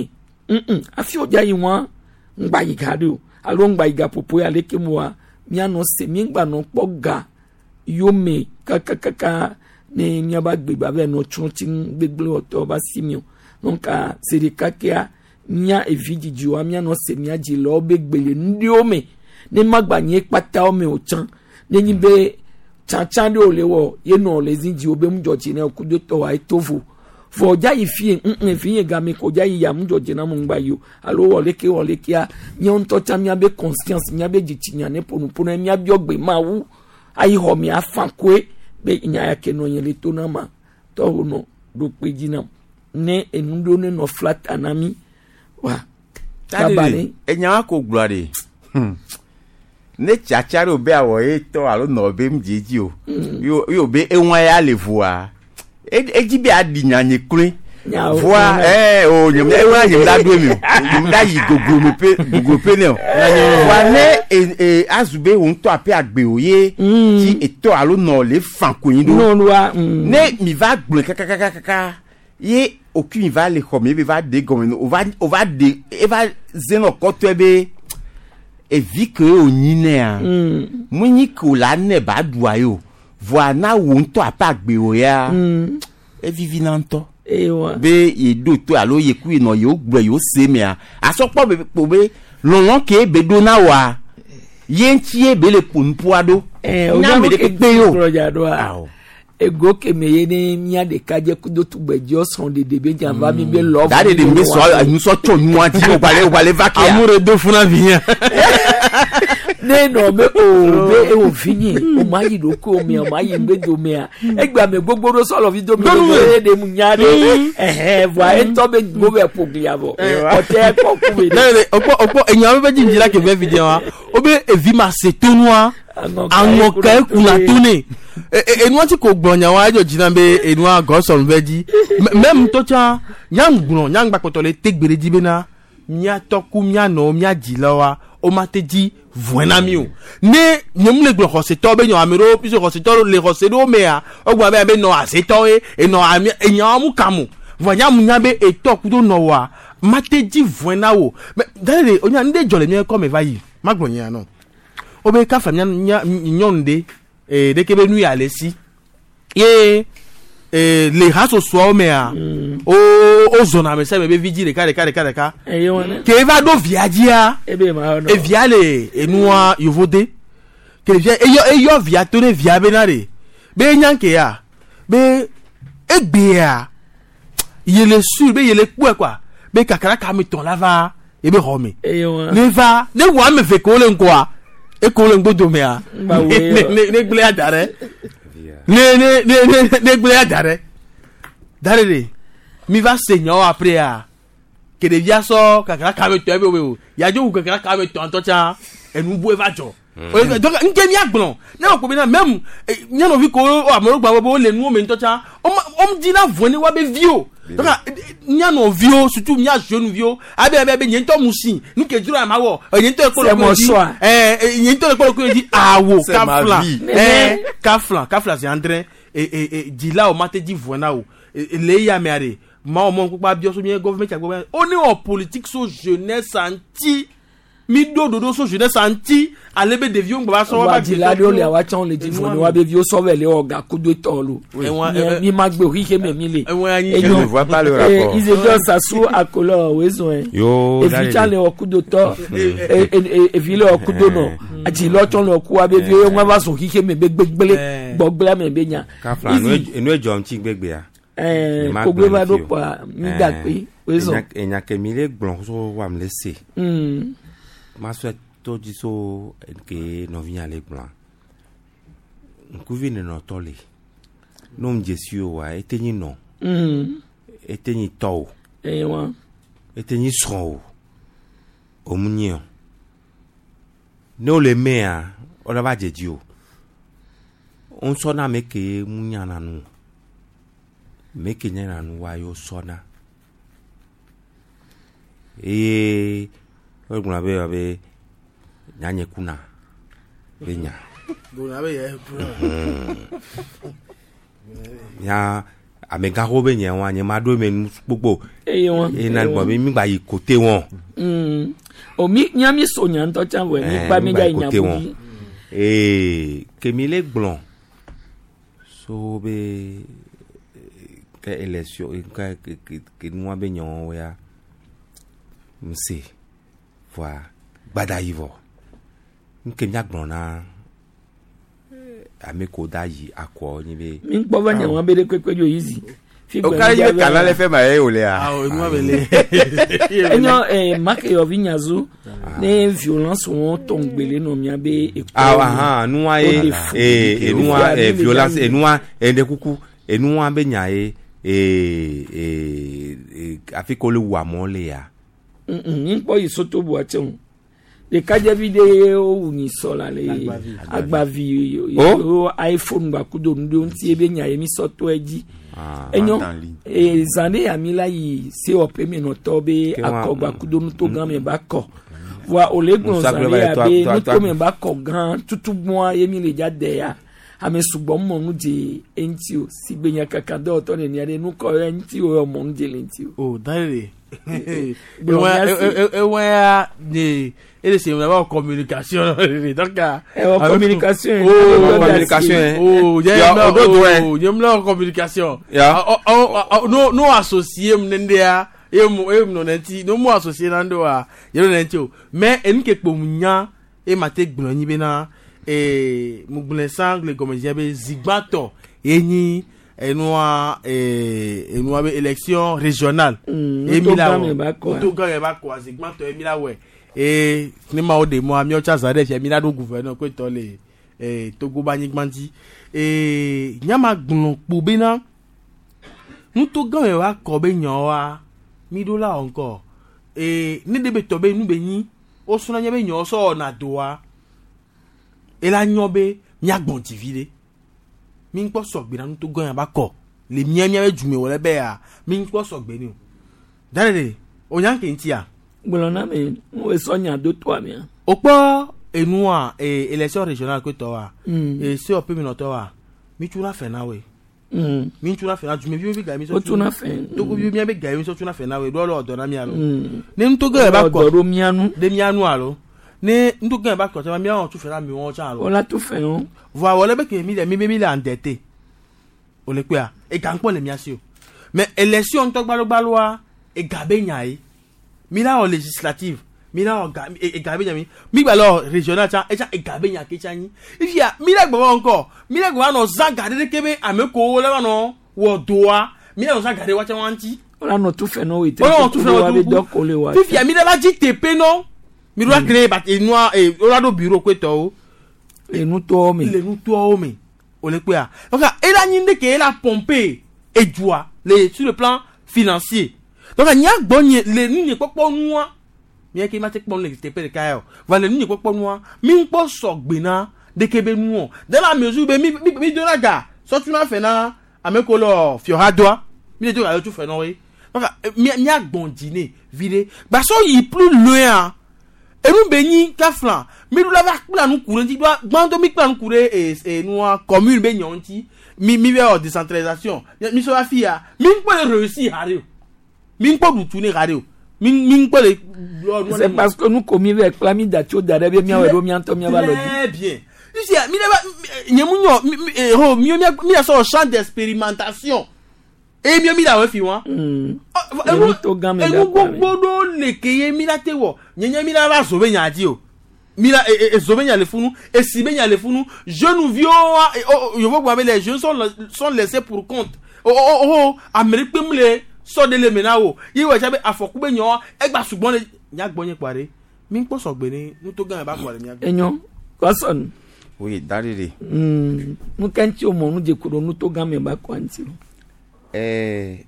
mm afi oja yi won ngba yi gade o alo ngba yi ga popo ya leke mo wa mi ano se mi ngba no po ga yome kakakaka ne mi aba gbe ba be no tun tin gbegble oto ba simio nka serikakia nya evijiji wa mi ano se mi aji lo be gbele ndi ome ne magbanye pata ome o chan ne nyi be chanchan de olewo ye no le zinji obe mjoji na kudo to wa itofu for ja ifie mm ifie ga me ko ja ya mjoji na mungba yo alo wole ke wole kia nyon to cha mi abe conscience mi abe jichinya ne ponu ponu mi abi ogbe mawu ayi ho mi afankwe be nya ya ke no yen le to na ma to no do peji na ne enundo ne no flat anami wa tabale enya ko glore hmm ne chachari obe awo eto alo no be mjeji o yo yo be enwa ya levua eji be adinya nye kure voa eh o nyem enwa nyem da do mi nyem da yi gogo me pe gogo pe ne o wa ne e azube o nto ape agbe oye ti eto alo no le fankoyin do no wa ne mi va gble kakakaka ye aucune va le comme il va de gomme on va on va de il va zeno koto ebe e vi que o nyine a munyi ko la ne ba dua yo voa na wo nto apagbe o ya e vivi nanto e wa be ye do to alo ye ku no yo gbe yo se me a asopo be po be lon ke be do na wa ye nti e be le punpu ado eh o na me de pe yo awo ego ke meye ni mia de kaje kudo tu gbejo son de debe jan ba mi be love that de mi so nu so cho nu anti o bale o bale vakia amure do funa vinya ne no me o be e o fini o ma yi do ko mi o ma yi gbe do mi a egba me gbogboro so lo video mi do de mu nyade eh eh va e to be go be pogliavo o te ko ku be ne opo opo enyan be jinjira ke be video wa o be evi ma se tonua àwọn ka kuna tuni enu ati ko gbonya wa ajo jina be enu a goson beji mem to cha nyang gbon nyang gba potole tegbere jibe na mia toku mia no mia jilawa o mateji vuena mi o ne nyem le gbo hose to be nyo amero piso hose to le hose do me a ogba be be no ase to e eno ami enyan mu kamu vonya mu nya be etoku do no wa mateji vuena wo dale onya nde jole mi ko me vayi magbonya no obe ka famia nyonde eh de kebe nu ya lesi ye eh le haso so me a o o zona me se me be vigile ka de ka de ka de ka eh wona ke va do viadia ebe ma no e viale enua yovode ke via e yo e yo via to ne via benare be nyanke ya be egbe ya yele sur be yele ku kwa be kakara ka mi ton lava e be home eh wona ne va ne wa me fe ko le nko e ko le ngbodo me a ne ne gble adare ne ne ne ne gble adare dare de mi va seigneur après a que de via so kakara ka me to ebe o ya jo kakara ka me to antocha enu bu eva jo donc nke mi agbon na ko bi na même nya no vi ko o amoro gba bo le nu o me ntocha o o di na voni wa be vio donc nya no vio surtout nya jeune vio abi abi abi nyen to musin nu ke juro amawo nyen to ko lo di eh nyen to ko lo di awo kafla eh kafla kafla c'est André et et di la o mate di vona o le ya me are ma o mo pupa bi o so mi government agbo o ni o politique so jeunesse anti mi do do do so jeunesse anti alebe de vion gba so wa di la do le wa chan le di foni wa be vio so vele oga kudo tolo ni magbe ri ke me mi le et je ne vois pas le rapport ils étaient ça sous à color wezo yo et ficha le okudo to et et vile okudo no ati lo ton lo ku wa be vio won va so ki ke me gbegbele gbogbela me be nya ka flan enu ejo nti gbegbe ya eh ko gbe ba do pa mi da pe wezo enya ke mi le gbon so wa me lese mm ma souhaite to di so ke no vinya le blanc nkuvine no tole no mjesio wa etenyi no mm etenyi to eh wa etenyi so o munyo no le mea o la va jedio on sona meke munya na nu meke nyana nu wa yo sona e o guna be be nyanye kuna benya guna be ye ya amega ho be nya wa nya ma do me nu popo e won e na gbo mi mi gba yi kote won mm o mi nya mi so nya nto chan we mi pa mi ga nya bu e ke mi le glon so be ke election ka ke ke nu be nyon we ya mse voilà gbada yivo nke mi agbon na ameko da yi akọ ni be mi npo ba nya won be de kwekwe yo easy o ka ye kala le fe ma e o le a ah o nu abele enyo eh mark yo vinyazu ne violence won tongbele no mi abe e ah ah nu wa e e nu wa e violence e nu wa e de kuku e nu wa be nya e e afiko le wa mo le ya mm npo isoto bu acheun de kaje video ni sola le agbavi o iPhone ba kudo ndo nti ebe nya yemi soto eji enyo e zane amila yi se ope me no tobe akogba kudo nto gan me ba ko wa olegun zane abe nto me ba ko gan tutu mo yemi le jade ya ame sugbon mo nu je enti o sigbenya kakado to ne ni ade nu ko enti o mo nu je lenti o dare e wa ni ele c'est vraiment communication donc euh communication oh communication oh oh j'aime la communication no no associé mnendea em em no nenti no mo associé nando a yero nenti o mais en ke kpomunya e mate gbonyi be na e mugblen sangle comme j'abe zigbato eni enua eh enua be élection régionale e mila to ga ba ko zigbato e mila we e ni ma o de mo ami o cha zare fi mi na do gouverneur ko to le eh Togo ba nyigmanti e nyama gbun po be na nu to gan e wa ko be yan wa mi do la encore e ni de be to be nu be yin o suna nya be yan so na do wa e la yan be mi agbon ti vide mi npo so gbe na nu to gan e ba ko le mi mi be jume wo le be a mi npo so gbe ni o dare o yan ke nti a Bolona me o sonya do to ami opo enua e élection régionale ko to wa e se ope mi no to wa mi tuna fe na we mm mi tuna fe na ju me bi bi ga mi so tuna fe to ko bi mi be ga mi so tuna fe na we do lo odo na mi alo ni nto ga ba ko do mi anu de mi anu alo ni nto ga ba ko te mi awon tu fe na mi won cha alo o la tu fe on voi wole be ke mi de mi mi la endetté o le pe a e ga npo le mi asi o mais élection to gbalo gbalo a e ga be nya yi mira o législative mira o gabi e gabi nyami mi gba lo régional cha e cha e gabi nya ke cha yin if ya mira gbo encore mira gbo no zaga de kebe ameko le no wo doa mira no zaga de wa cha wanti ola no tu fe no we te o tu fe wa be doko le wa if ya mira la ji tepe no mi ro créer ba e no e ola do bureau ko to o le nu to o mi le nu to o mi o le pe a donc e la yin de ke la pomper e joie le sur le plan financier donc il y a bon les ni popo noa bien que mate pon le tepe de kayo va le ni popo noa mi po so gbena de kebe nu dans la mesure be mi mi de la ga so tu na fe na ameko lo fioradoa mi de ga tu fe no we donc mi mi a bon dîner vide ba so yi plus loin e nu be ni ka flan mi du la va plan nu kure ti doa gbando mi plan kure e e noa commune be nyonti mi mi be o décentralisation mi so va fia mi po réussir hari min po du tourner radio min min po le c'est parce que nous commis avec clami datio darabe mi awe mi anto mi abalo très bien ici mi le nyemu nyo ho mi mi mi so champ d'expérimentation e mi mi la we fi won mm to gan me da gbogbo do le keye mi la tewo nyenye mi la ba so be nya ati o mi la e so be nya le funu e si be nya le funu jeunes vieux yo vo les jeunes sont sont laissés pour compte oh oh oh Amérique pemle so de le menawo yi we chabe afokube nyo e gba sugbon le nya gbonyin pare mi npo so gbe ni nu to gan ba ko re mi agbo enyo kwason oui darire mm mu kanti o mo nu je kuro nu to gan me ba ko anti eh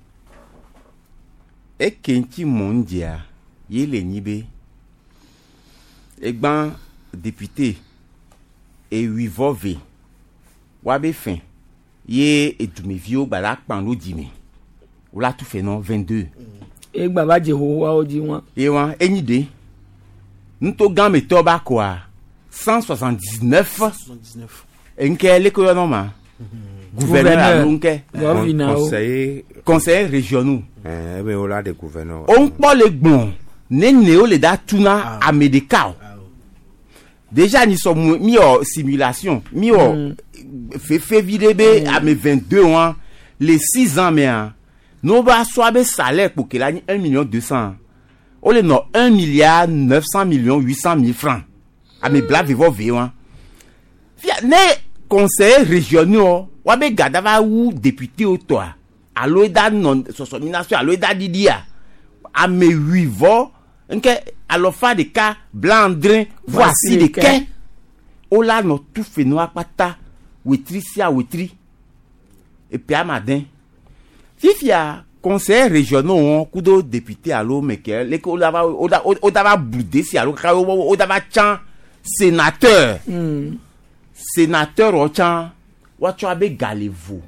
e kenti mondia yi le nyibe e gban député e wivove wa be fin ye edumevio ba la pan lo dimi ou la tout fait non vingt-deux e gba ba je ho wa oji won e won eni de nto gan me to ba quoi cent soixante-dix-neuf en ke le ko no ma gouverneur alonke conseiller conseiller régionaux eh mais on a des gouverneurs on parle les bon ne néo le da tuna à médical déjà ni sommes mis en simulation mis en fait fait vidéo à mes vingt-deux ans les six ans mais nous va soit be salaire pour que l'année un million deux cents on le non un milliard neuf cents millions huit cents mille francs à mes blagues vivre vivant ne conseiller régionaux wa be gada va ou député au toi allo da non so nomination allo da didia à mes huit voix que alors fa de cas blandrin voici de cas o la no tout fait noir pata wetri sia wetri et puis amadin fifia conseiller régionaux on kudo député allo meke les ko la va o da o da va bouder si allo o da va chan sénateur mm. sénateur o chan wa tu abe galevo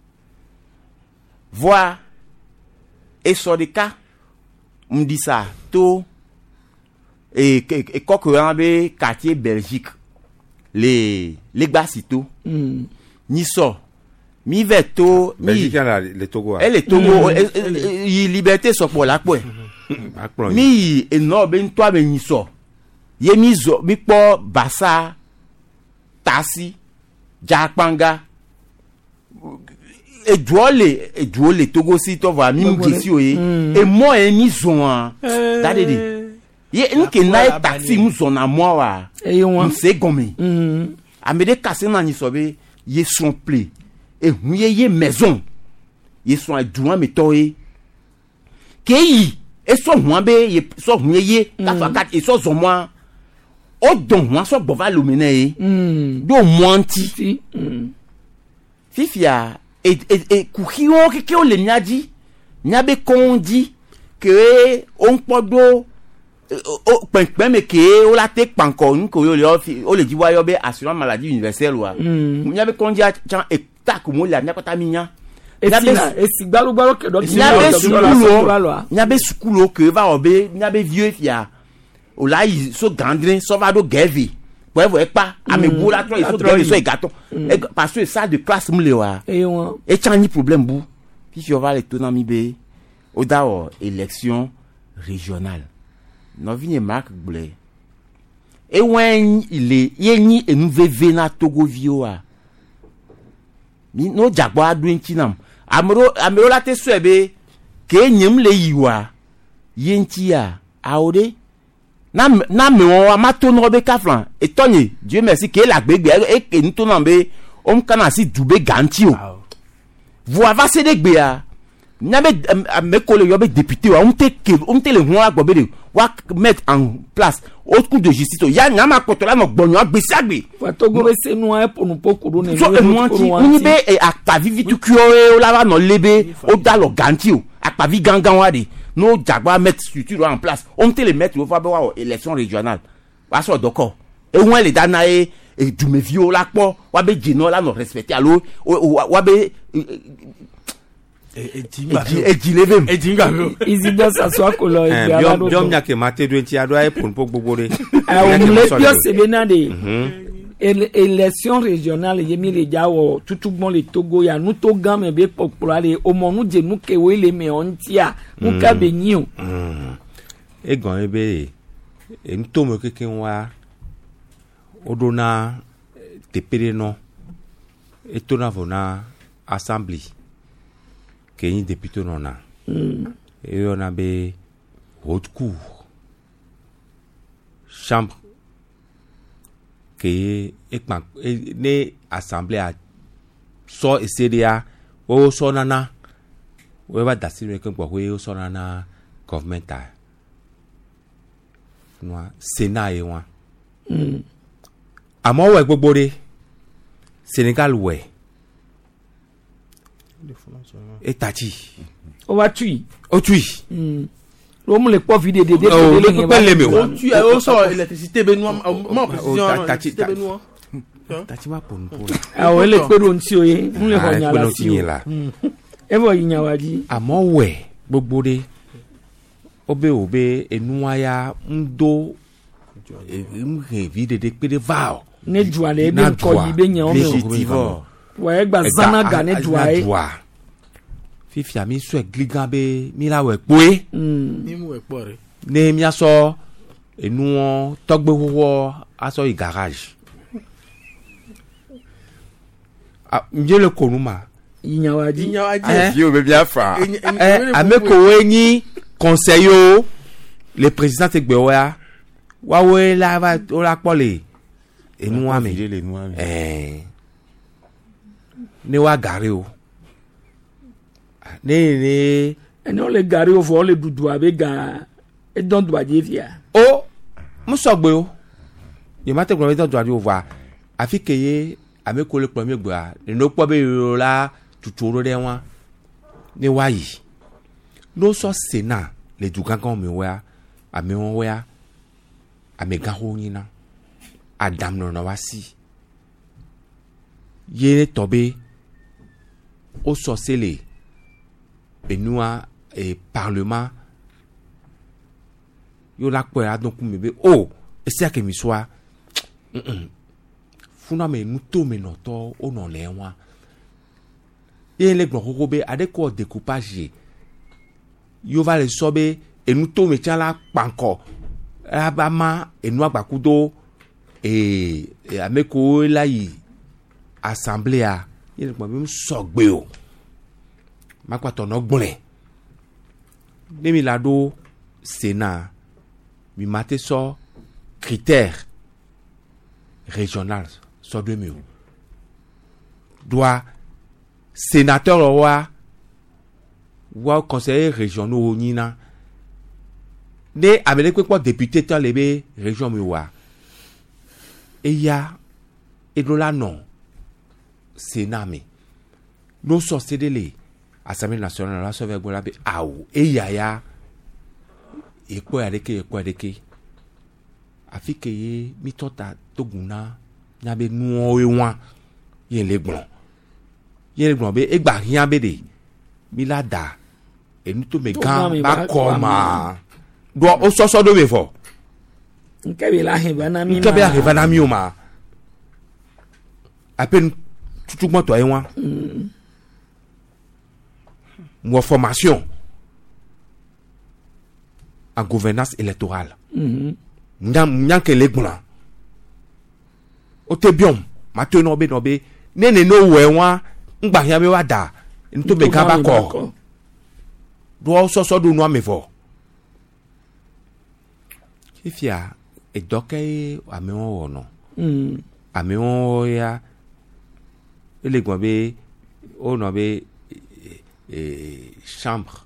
voir et sur des cas on dit ça tout et et quoi que on be quartier Belgique les les basito mm. ni so mi veto mi le Togo et le Togo y liberté so pour la quoi mi et no ben toi ben ni so ye mi zo mi po basa tasi jakpanga et douole et douole Togo si to va mi ngesi oye et moi et mi zon dadede ye nke na taxi mu zona moi wa e yon se gomi mm amede kase na ni sobe ye son play e huye ye maison ye son adouan metoye keyi e so huanbe ye so huye ye ka ka e so zo moi o don moi so bova lumene mm do monti mm fifia e e e kuhio ke ke o le nyaji nyabe kondi que on podo o pempe me ke o la te panko nko yo le o le diwa yo be assurance maladie universelle wa nya be konji chan e ta ko mo la nya kota minya nya be e sigbalu gbalo ke do nya be sukulo nya be sukulo ke va obe nya be vieux fia o la yi so gandrin so va do gevi pour vous pas à me boula trop so gevi so e gâteau parce que ça de classe mu le wa e won e chan ni problème bu puis je va le tonami be o da o élection régionale no vigne mark blé et when il est yeni et nous veve na Togo vioa mi no jagbo adun tinam amro amro la te swebe ke nyem le yiwa yenti ya aode na na me won amato no be kaflan et tonye Dieu merci que la gbegbe et que nous tonambe on kana si dube ganti o vous avance de gbe ya nyabe me kole yo be député wa on te on te le won agbo be de wa mettre en place autre coup de justice ya nyama kotola no gbonyo agbesi agbe wa Togo be se no e ponu pokuru ne so e monti ni be e akpavi vitukio o la wa no lebe o da lo ganti o akpavi gangan wa de no jagba mettre structure en place on te le mettre wa be wa élection régionale wa so doko e won le dana e du me vio la po wa be jino la no respecter allo wa be ejilevem ejinga izido saswa kolo e ala do jom nya ke mate do ti ado ay pon pok gbogbo re on le pio se benade élection régionale yemi le jawo tutubon le Togo ya nu to gan me be populare o mo nu je nu ke we le me ontia nu ka be nyi o e gan e be e nto mo keke wa odona tepere no e to na vona assembly que ni député non a et on a be haute cour chambre que et ne assemblée a so et C D A o so nana o va dasir que quoi o so nana government a no sénat e wa amo we gbogbo re Sénégal we et tati o wa tui o tui mm o mu le po video de de le pe le me o tui o so électricité benoît mo précision tati benoît tati ma pon pon ah o le pe do nti o ye mu le ho nya la si e bo yin wa ji amo we gbogbo re obe obe enu aya ndo e mu he video de pe de va ne juale be ko yi be nya o me Ouais, gba zana gane douai. Fifi a mi so egligan be mi la we poe. Ni mu e pore. Ne mi aso enu togbe wo aso i garage. Ah, m'je le konuma. Inyawaji. Inyawaji. Eh, yo be bien fa. Eh, ameko wenyi conseil le président te gbewa. Wa we la va o la pole. Enu wa me. Eh. Ne wa gare o. Ne ne ene o le gare o fo le dudu abe ga e don do aje fia. O mo so gbe o. Ye ma te gbe don do aje o va. Afi keye ameko le premier gba. Ne no po be la tuturo de wa. Ne wa yi. No so sena le du gangan mi wa. Ame won wa. Ame ga ho yin na. Adam no na wa si. Ye tobe au sorcelé benua et parlement yo la kwa donc mebe oh ese ke mi soa funa me nuto me noto o non le wa ye le gbo koko be ade ko découpage yo va le sobe e nuto me tia la panko abama enu agbakudo e ameko la yi assemblée a il m'a même sogbe o ma kwa tono gbonle ne mi lado sénat mi maté so critères régional so de mieux doit sénateur wa wa conseiller régionaux nina ne amele kwa député tant lebe région mi wa et ya et là non Sénat mais nous sortons de les Assemblée nationale la sauver gola be aou e yaya e ko ya deke e ko deke afike ye mi tota toguna nya be nu o ewan ye le gbon ye le gbon be e gba yan be de mi la da e nu to me gan ba ko ma do o so so do me fo nke be la hin bana mi ma nke be la hin bana mi o ma apen tout moto e wan mo formation en gouvernance électorale nyam nyam ke legbona o te biom ma to no be no be ne ne no we wan ngba ya me wa da nto be ka ba ko do so so do no amefo ifia e doke ame won no mm ame won ya ele gbo be o no be e chambre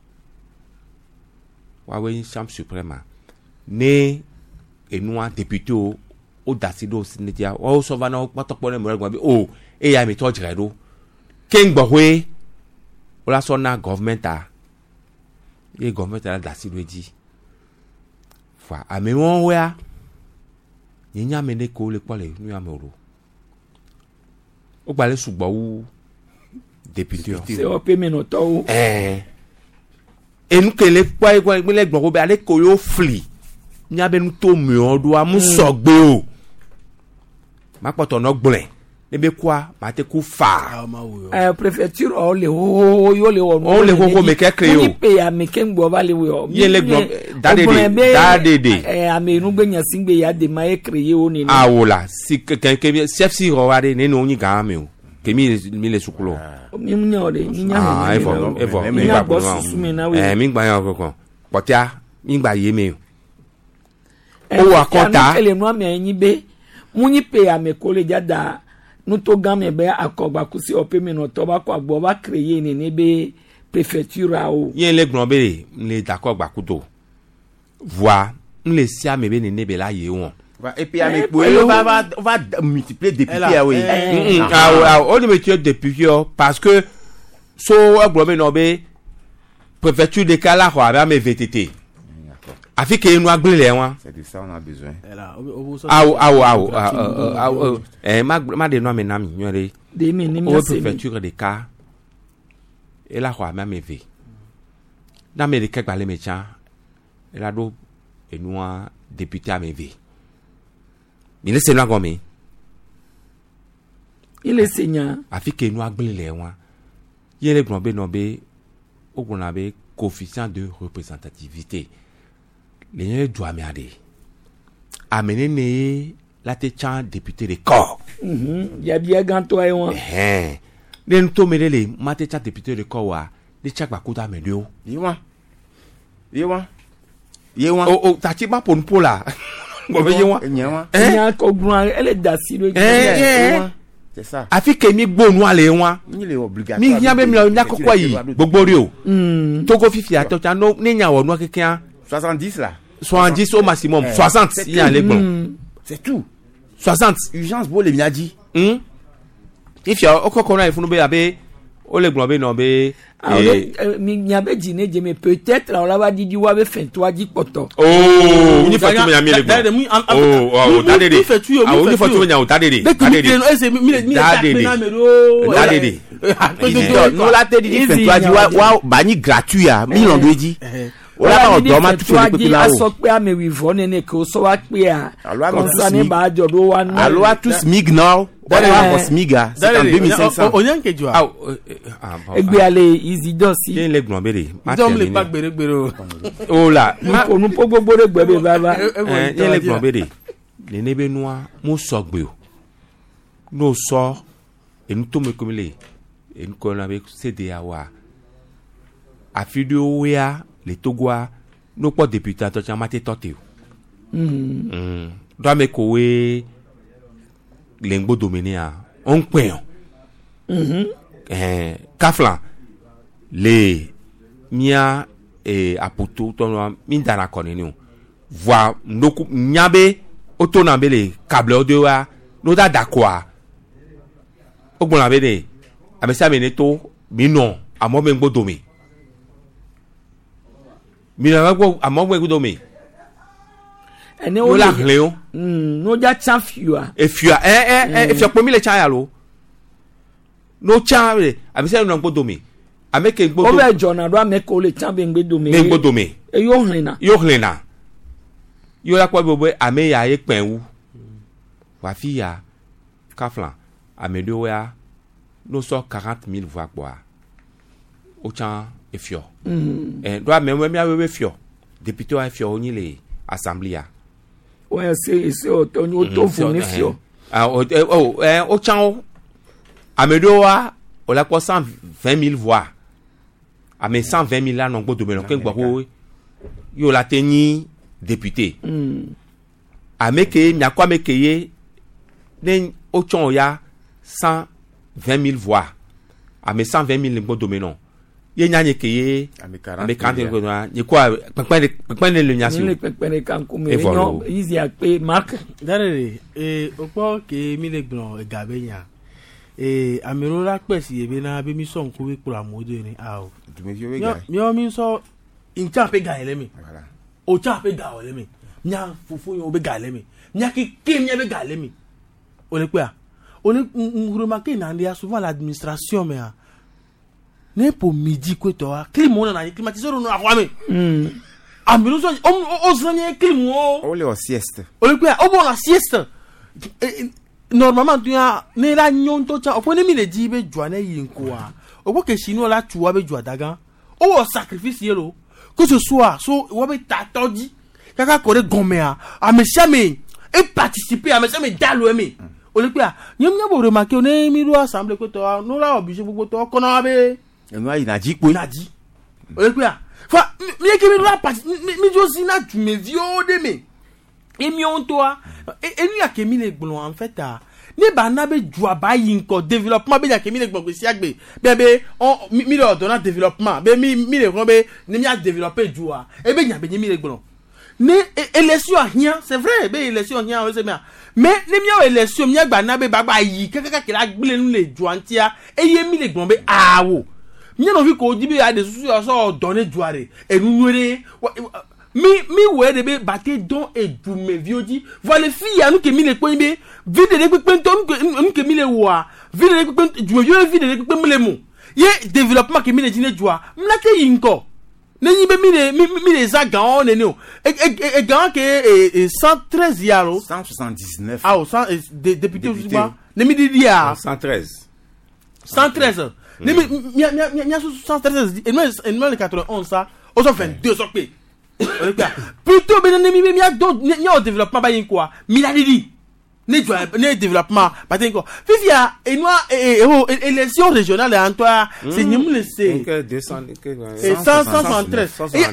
wa we chambre suprême ne enua député o o dasido sinetia o so va na patokpo ne mo gbo be o e ya mi to jire do ken gbo we o la so na government a e government a dasido eji fa ame won we a yinya me ne ko le po le nu amoro o gba le sugbo wu député c'est au paiement noto eh enu kele pa igwa le gbon ko be ale ko yo fli nya be nu to mi odo amu sogbe o ma poto no gbon e be kwa ma te ku fa eh préfecture o le ho yo le o o le ho me ke kre o ni pe ya me ke ngbo ba le wo ye le gbon dadede dadede eh ame nu gbe yan singbe ya de ma e créer o ni awola si ke ke chef si ro wa de ni no yin ga me o ke mi mi le sukulo mi nya o de mi nya ah efo efo mi gba bo eh mi gba yan kokon potia mi gba ye me o wa konta ele no ame yin be mu yin pe ame ko le jada nu to gan me be akogba ku si o pe mi no to ba ko agbo ba créer ni ni be préfecture a o yen le gbon be le d'accord gba ku to voi nle si ame be ni ne be la ye won et puis avec pour on va va va multiplier députés oui ah on met député parce que so agblome no be préfecture de Kala ko aba me V T T afi ke nu agble le won c'est de ça on a besoin ah ah ah eh ma ma de no me na mi yore de mi ni mi préfecture de Ka et la ko aba me V na me de ke gba le mecha et la do enu député a me V il se na gomi il est seigneur afi ke no agbele le wa ye le gbon be no be ogun na be coefficient de représentativité les gens doivent me aller amener né la te chan député de corps mhm ya bien ganto ay won eh den to melele ma te chan député de corps wa de chak ba kuta me dio Yewa. Yewa. Yewa. o o ta chi ba pon pola go be yewa Yewa. eh ya ko gbon elle est d'acido eh eh C'est ça. afi ke mi gbonu ale wa Il est obligatoire. mi nya be mi la nya kokwa yi gbogbo ri o mm togo fifi ato chan no ni nya wo no kekia soixante-dix là. soixante-dix au maximum Eh, soixante c'est il y a tout. les gbon C'est tout. soixante Urgence bo le miadi. hmm if ya okoko na ifunu be abe o le gbon be no be alors mi nyabe dîner je mais peut-être là on va dire du wa be fin toi dit poto oh ni fa tu me yami le gbon oh oh ta dede ah ni fa tu me yami ta dede ta dede ta dede ta dede No la te di fait toi di wa wa ba ni gratuit ya mi lo do di. O la ba odo ma tu fe pe la o. so pe ame wi vo ne ne ko so wa pe a concerne ba jodo wa no Allo a tous mig now. Dale wa smiga. C'est en deux mille cinq cents. Onyan ke jo ah egbe ale isido si yen le gbon be de ma dom le terminer pa gbere gbere oh la ko nu po gbogbo re gbe be baba eh yen le gbon be de le ne be noa mo so gbe o no so enu to me komile enu ko na be cd awa afidio wea le togwa no po député to cha mate tote o mm mm do me ko we le ngbo dominia on pe o mhm eh kaflan le mia e apoto to no mi dara konini o voi ndoku nyabe oto na bele câble audio wa no da dakwa ogbon la bele amesa me neto mi no amo me ngbodo mi mi na gbo amo me ngbodo mi ene o la cleo mm no ja champion e fia eh eh e fia po mi le cha ya lo no cha be amesa no ngbodo mi ameke ngbodo o be jona do ameko le chambe ngbedo mi me ngbodo mi e yo hlina yo hlina yo la kwa bobo ame ya ye penwu wa fi ya kaflan amedo ya no so quarante mille voix quoi o chan e fio mm eh do ame me awe fio député wa fio ni le assemblée ya ouais c'est c'est auto ni auto fo ni fio ah o eh o chan amedo wa o la kwa cent vingt mille voix ame cent vingt mille là non gbodo me no ken gbo yo la teni député mm ameke mi akwa mekeye ne ochon ya cent vingt mille voix ame cent vingt mille ngbo domenon ye nya nyekeye ame quarante ngbo na ni kwa pepene pepene le nyasio ni pepene kan ko me no easy a pe mark dare e opo ke mi le gbon e gabe yan e amiro la pesi ebe na be mi so nko we kura modo ni a o mi o mi so in cha pe ga ele mi o cha pe ga ole mi nya fufu yo be ga ele mi nya ki ki nya be ga ele mi o le pe a o le remarquer na ndia souvent l'administration mais ne pour midi ko to a climat na climatiseur no akwa mi mm amiro so o o zanye climat O le o sieste. o le pe a o bon la sieste normalement tu as ne la nyon to cha o pone mi le di be joane yin ko a o ko ke sino la tuwa be joa daga o sacrifice yelo que ce soit so wo be tatodi kaka kore gomea a me chame et participer a me chame dalo mi o le pe a nyem nyabo remarquer on e mi ro assemblée ko to no la obligé gbogbo to ko na be Enu ayi na ji pe. na ji o le pe a fa mi ke mi ro parti mi jo si na tu me vio de me e mi on to a e nu ya ke mi le gbon en fait a ni ba na be jua ba yin ko développement be ya ke mi le gbon si agbe be be on mi le ordonna développement be mi mi le ron be ni mi a développer jua e be nya be ni mi le gbon ni élection rien c'est vrai be élection rien o se me mais ni mi o élection mi agba na be baba yi kaka ke la gbele nu le jua ntia e ye mi le gbon be awo mi no fi ko di be a de susu so donner juare e nu nwere mi mi we de be baté don e du me viodi voilà fille anu ke mi le pon be vide de pe ton anu ke mi le wa vide de pe du me vide de pe mi le mu ye développement ke mi le dine joa mla te yinko Nenyi be mi de mi mi de za gan ne no. E e e gan ke cent treize yaro. cent soixante-dix-neuf. Ah, au cent député Ouziba. Ne mi di dia. cent treize. cent treize. Ne mi mi mi mi cent treize. Et moi et moi le quatre-vingt-onze ça. On s'en fait deux sortes. Plutôt ben ne mi mi a d'autres ni au développement ba yin quoi. Mi la di. Ne ne développement pas encore fifia et moi et élection régionale en toi c'est nous le c'est deux cents et cent soixante-treize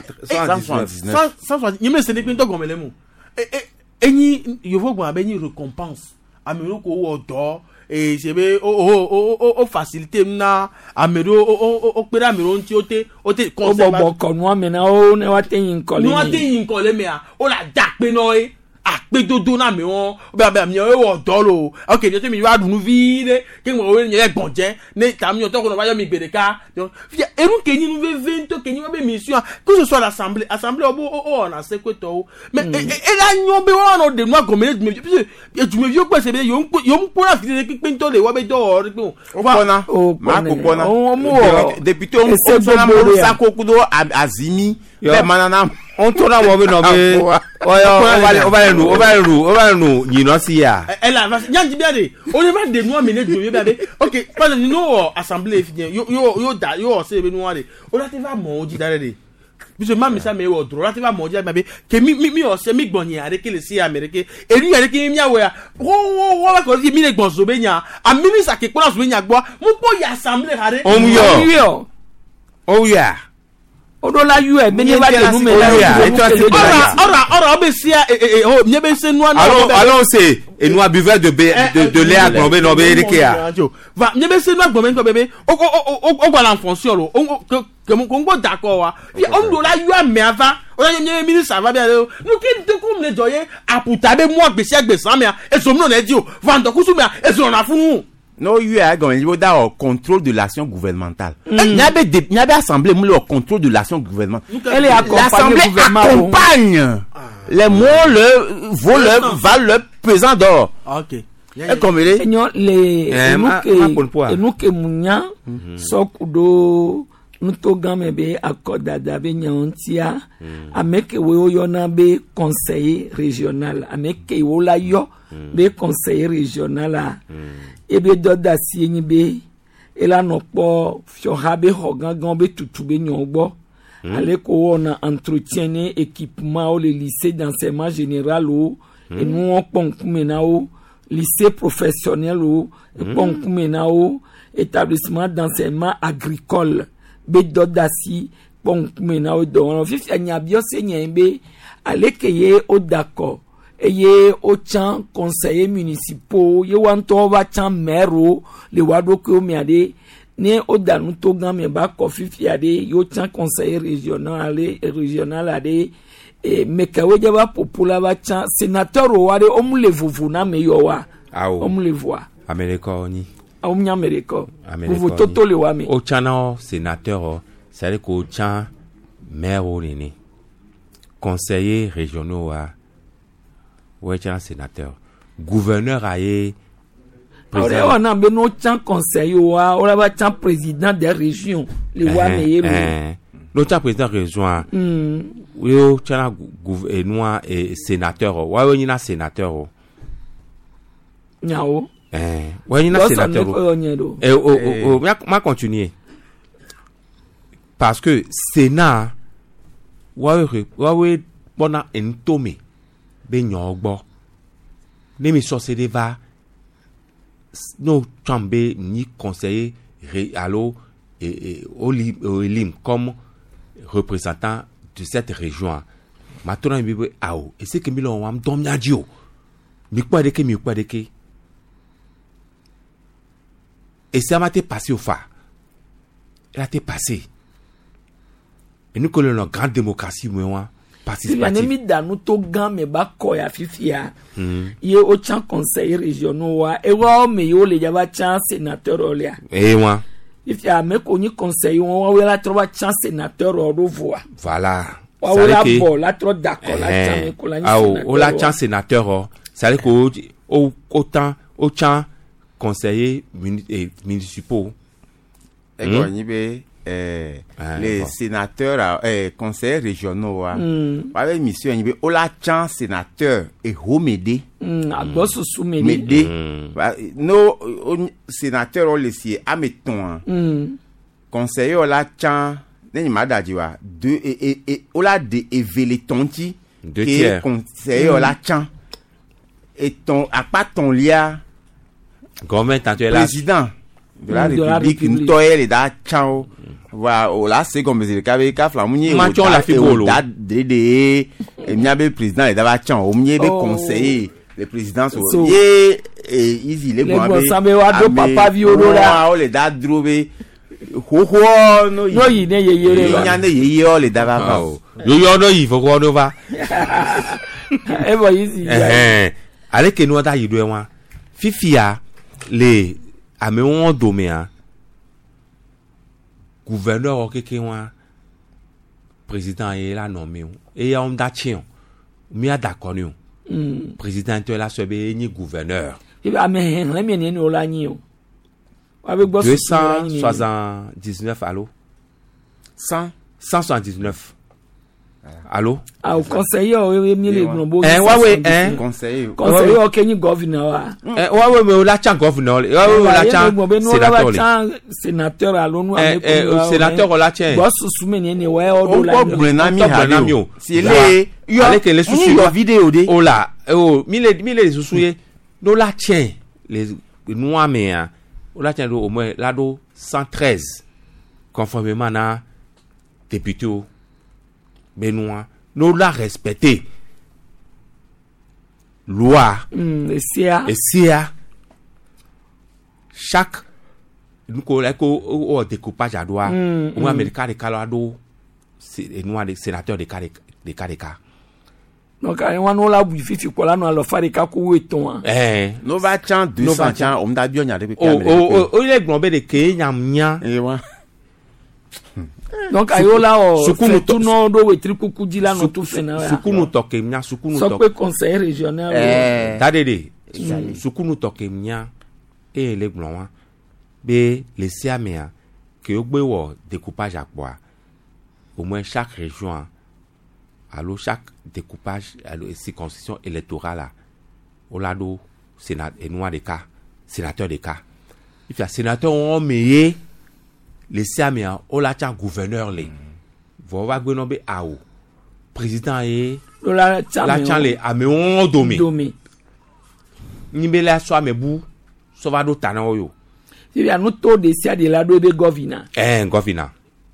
cent soixante il me c'est depuis donc comme les mots et et ni il faut qu'on ben récompense amelo ko odo et c'est be o o o o facilité na amelo o o pera amelo nti o te o te conseil ba ko no amena o ne wa tin yin ko le no wa tin yin ko le me a o la da pe no e akpe dodo na me won ba ba mi o wo do lo okay je te mi wa dunu vide ke mo we nye gbonje ne ta mi o to ko no ba yo mi gbedeka eru ke ni nu ve vingt ke ni wa be mission que ce soit l'assemblée assemblée o o na sekweto mais e la nyon be wa no de no agomele du me e du me vieux quoi c'est yo yo mo la fide ke pe to le wa be do o o pona ma ko pona o mo député on ko so na mo sa ko kudo azimi le manana on tourne à mauvais nom mais on va on va nous on va nous on va nous ni non si ya elle a nyanji bien de on est pas de nous amener de nous bien OK pas de nous assemblée yo yo yo da yo c'est be nous aller on la te va mon di dare de biso mami sa me wo dro la te va mon di ba be ke mi mi o se mi gbonye are ke le si amerique e ri are ke mi awe wo wo wo ko mi le gbon so be nya a minister ke ko la so be nya gbo mo po ya assemblée hare on yo oh yeah odo la U E beni ba de nu me la ora ora ora obesia e o nye be se noa allons allons c'est et nous buveur de de de lait à globé no be rikia va nye be se noa gbon ko bebe o o o gba la fonction lo o que mon kongo d'accord wa on do la U E me ava o la nye ministre va bien nous ki de ko me joye aputabe mo gbesi agbesan me e so mi no na di o va ndo ku su me e so na funu. No, il y a un contrôle de l'action gouvernementale. Il y avait il y avait assemblée le contrôle de l'action gouvernementale. Elle est accompagnée accompagne les mots le voleur va le pesant d'or. OK. Et comme il est les nous que munya sokudo nuto game be akoda da be nyantia ameke we yo na be conseiller régional ameke wo la yo be conseiller régional a ebe doda si yin be ela no po fioha be hogangan be tutu be nyogbo ale ko wona entretien ni équipement au le lycée d'enseignement général ou et nous on ponkume na o lycée professionnel ou ponkume na o établissement d'enseignement agricole be doda si ponkume na o do fifi anya bio se nyembe ale keye o d'accord eye o chan conseiller municipaux ye wanto ba chan maire le wado ko mi ade ne o danu to gan me ba ko fifi ade yo chan conseiller régional régional ade e me kawe jaba popula ba chan sénateur o wade o mu le vuvu na me yo wa o mu le voix america ni o mu america vuvu toto le wa me o chan sénateur c'est ko chan maire o ni conseiller régional wa ouais un sénateur gouverneur aye président on a ben no chan conseiller wa on va chan président des régions les wa meye no chan président région mm yo chan gouverneur et sénateur wa yo na sénateur nyao eh wa ni na sénateur eh o o ma continuer parce que sénat wa wa we bona entome be nyogbo ne mi so se deva no chambe ni conseiller allo et oli olim comme représentant de cette région maintenant mi be awo et c'est que mi lo wam dom nyadio mi kwa de ke mi kwa de ke et ça m'a été passé au fa elle a été passé et nous connaissons la grande démocratie moi participatif. Mi danu to gan me ba ko ya fifia. Ye o chan conseil régional wa e wa o me yo le ya ba chan sénateur olia. Eh wa. Fifia me ko ni conseil wa wa la trova chan sénateur o do voix. Voilà. Wa la bo la tro d'accord la chan me ko la ni. Ah o la chan sénateur o. Ça veut ko o autant o chan conseiller municipaux. E ko ni be eh, Ah, les d'accord. sénateurs, eh, conseillers régionaux, ah, Mm. avec mission, il y a Ola Chan, sénateur, et Homede. Mm, agbosu sumeli. Mede. Mm. Bah, Nos euh, sénateurs, on les sied, admettons, hein. Mm. Conseiller Ola Chan, n'est pas d'adjoint, deux, et, et, et, Ola de Evele Tonti, Deux qui est tiers. conseiller Mm. Ola Chan. Et ton, à pas ton lien, Gouvernement tant tu es là. président de la Mm, de la République, République. Ntoye, les da Chan, voilà, là, c'est comme c'est le cas, avec Kaflamouni, Mathieu, on l'a fait beau, là. de, de, et il y avait président, il y avait Chan, au milieu des Oh. conseillers, les présidents, So- so, et, et, easy, les Les bons sambe wa do papa violo la. on les da drobe, ho, ho, no, No yi ne ye ye il y ba. a des yéyé, on les da va Ah, pas. oh. Yo yo no yi foko no va. E bo yi si. Eh eh. Ale ke no ta yi do wa. Fifia le ame won do me a. Gouverneur o keke wa. Président est là nommé. Et on da tien. Mi a d'accord ni. Mm. Président to la sebe ni gouverneur. E ba me hen le mi ne no la nyi o. Wa be gbo deux cent soixante-dix-neuf allô. cent cent soixante-dix-neuf. Allô? Ah, o conseiller o e mi le gbon. Eh wa we eh. conseiller. Conseiller o kenyi governor wa. Eh wa we me o la chan governor. Wa we o la chan sénateur. Sénateur. Sénateur alonu Eh eh o sénateur o la chan. Gbo susu me ne ne wa o do On la. peut brûler mi On peut brûler halio. mi. Si les, yo, Allez que les soucis yo vidéo de. Oh là, oh, mille mille soucis. Do la tien les noirs mais hein. O la tien do au moins là do cent treize conformément à député Benoît. Nous la respecter. Loi Mm, e sia. et sia chaque nous ko la ko o découpage à droit Mm, au américain de calado c'est noirs des sénateurs de cas de cas de cas. Donc ai wa no la bu fifi ko la no alo fari ka ko weton an. Eh No va Chan deux No va cents Chan, on m'a bien y a depuis oh oh oh il est globé de ke nyamnya Et ouais. Donc ayo la o Sukunu fait to- tout no do wetri kuku di la no to fena. sukunu toke mnya sukunu So toke pe conseil régional. Eh. tadede sukunu toke mnya e le glon be le siamea que o gbe wo découpage àpò au moins chaque région allo chaque découpage allo circonscription électorale là au lado sénat et noir de cas sénateur de cas il fait sénateur on meye le siamea o la cha gouverneur le vo va gbe no be awo président e Do la cha la cha le ame on domi domi. ni be la so ame bu so va do tana o yo Fi ya no to de sia de la do be governor. eh governor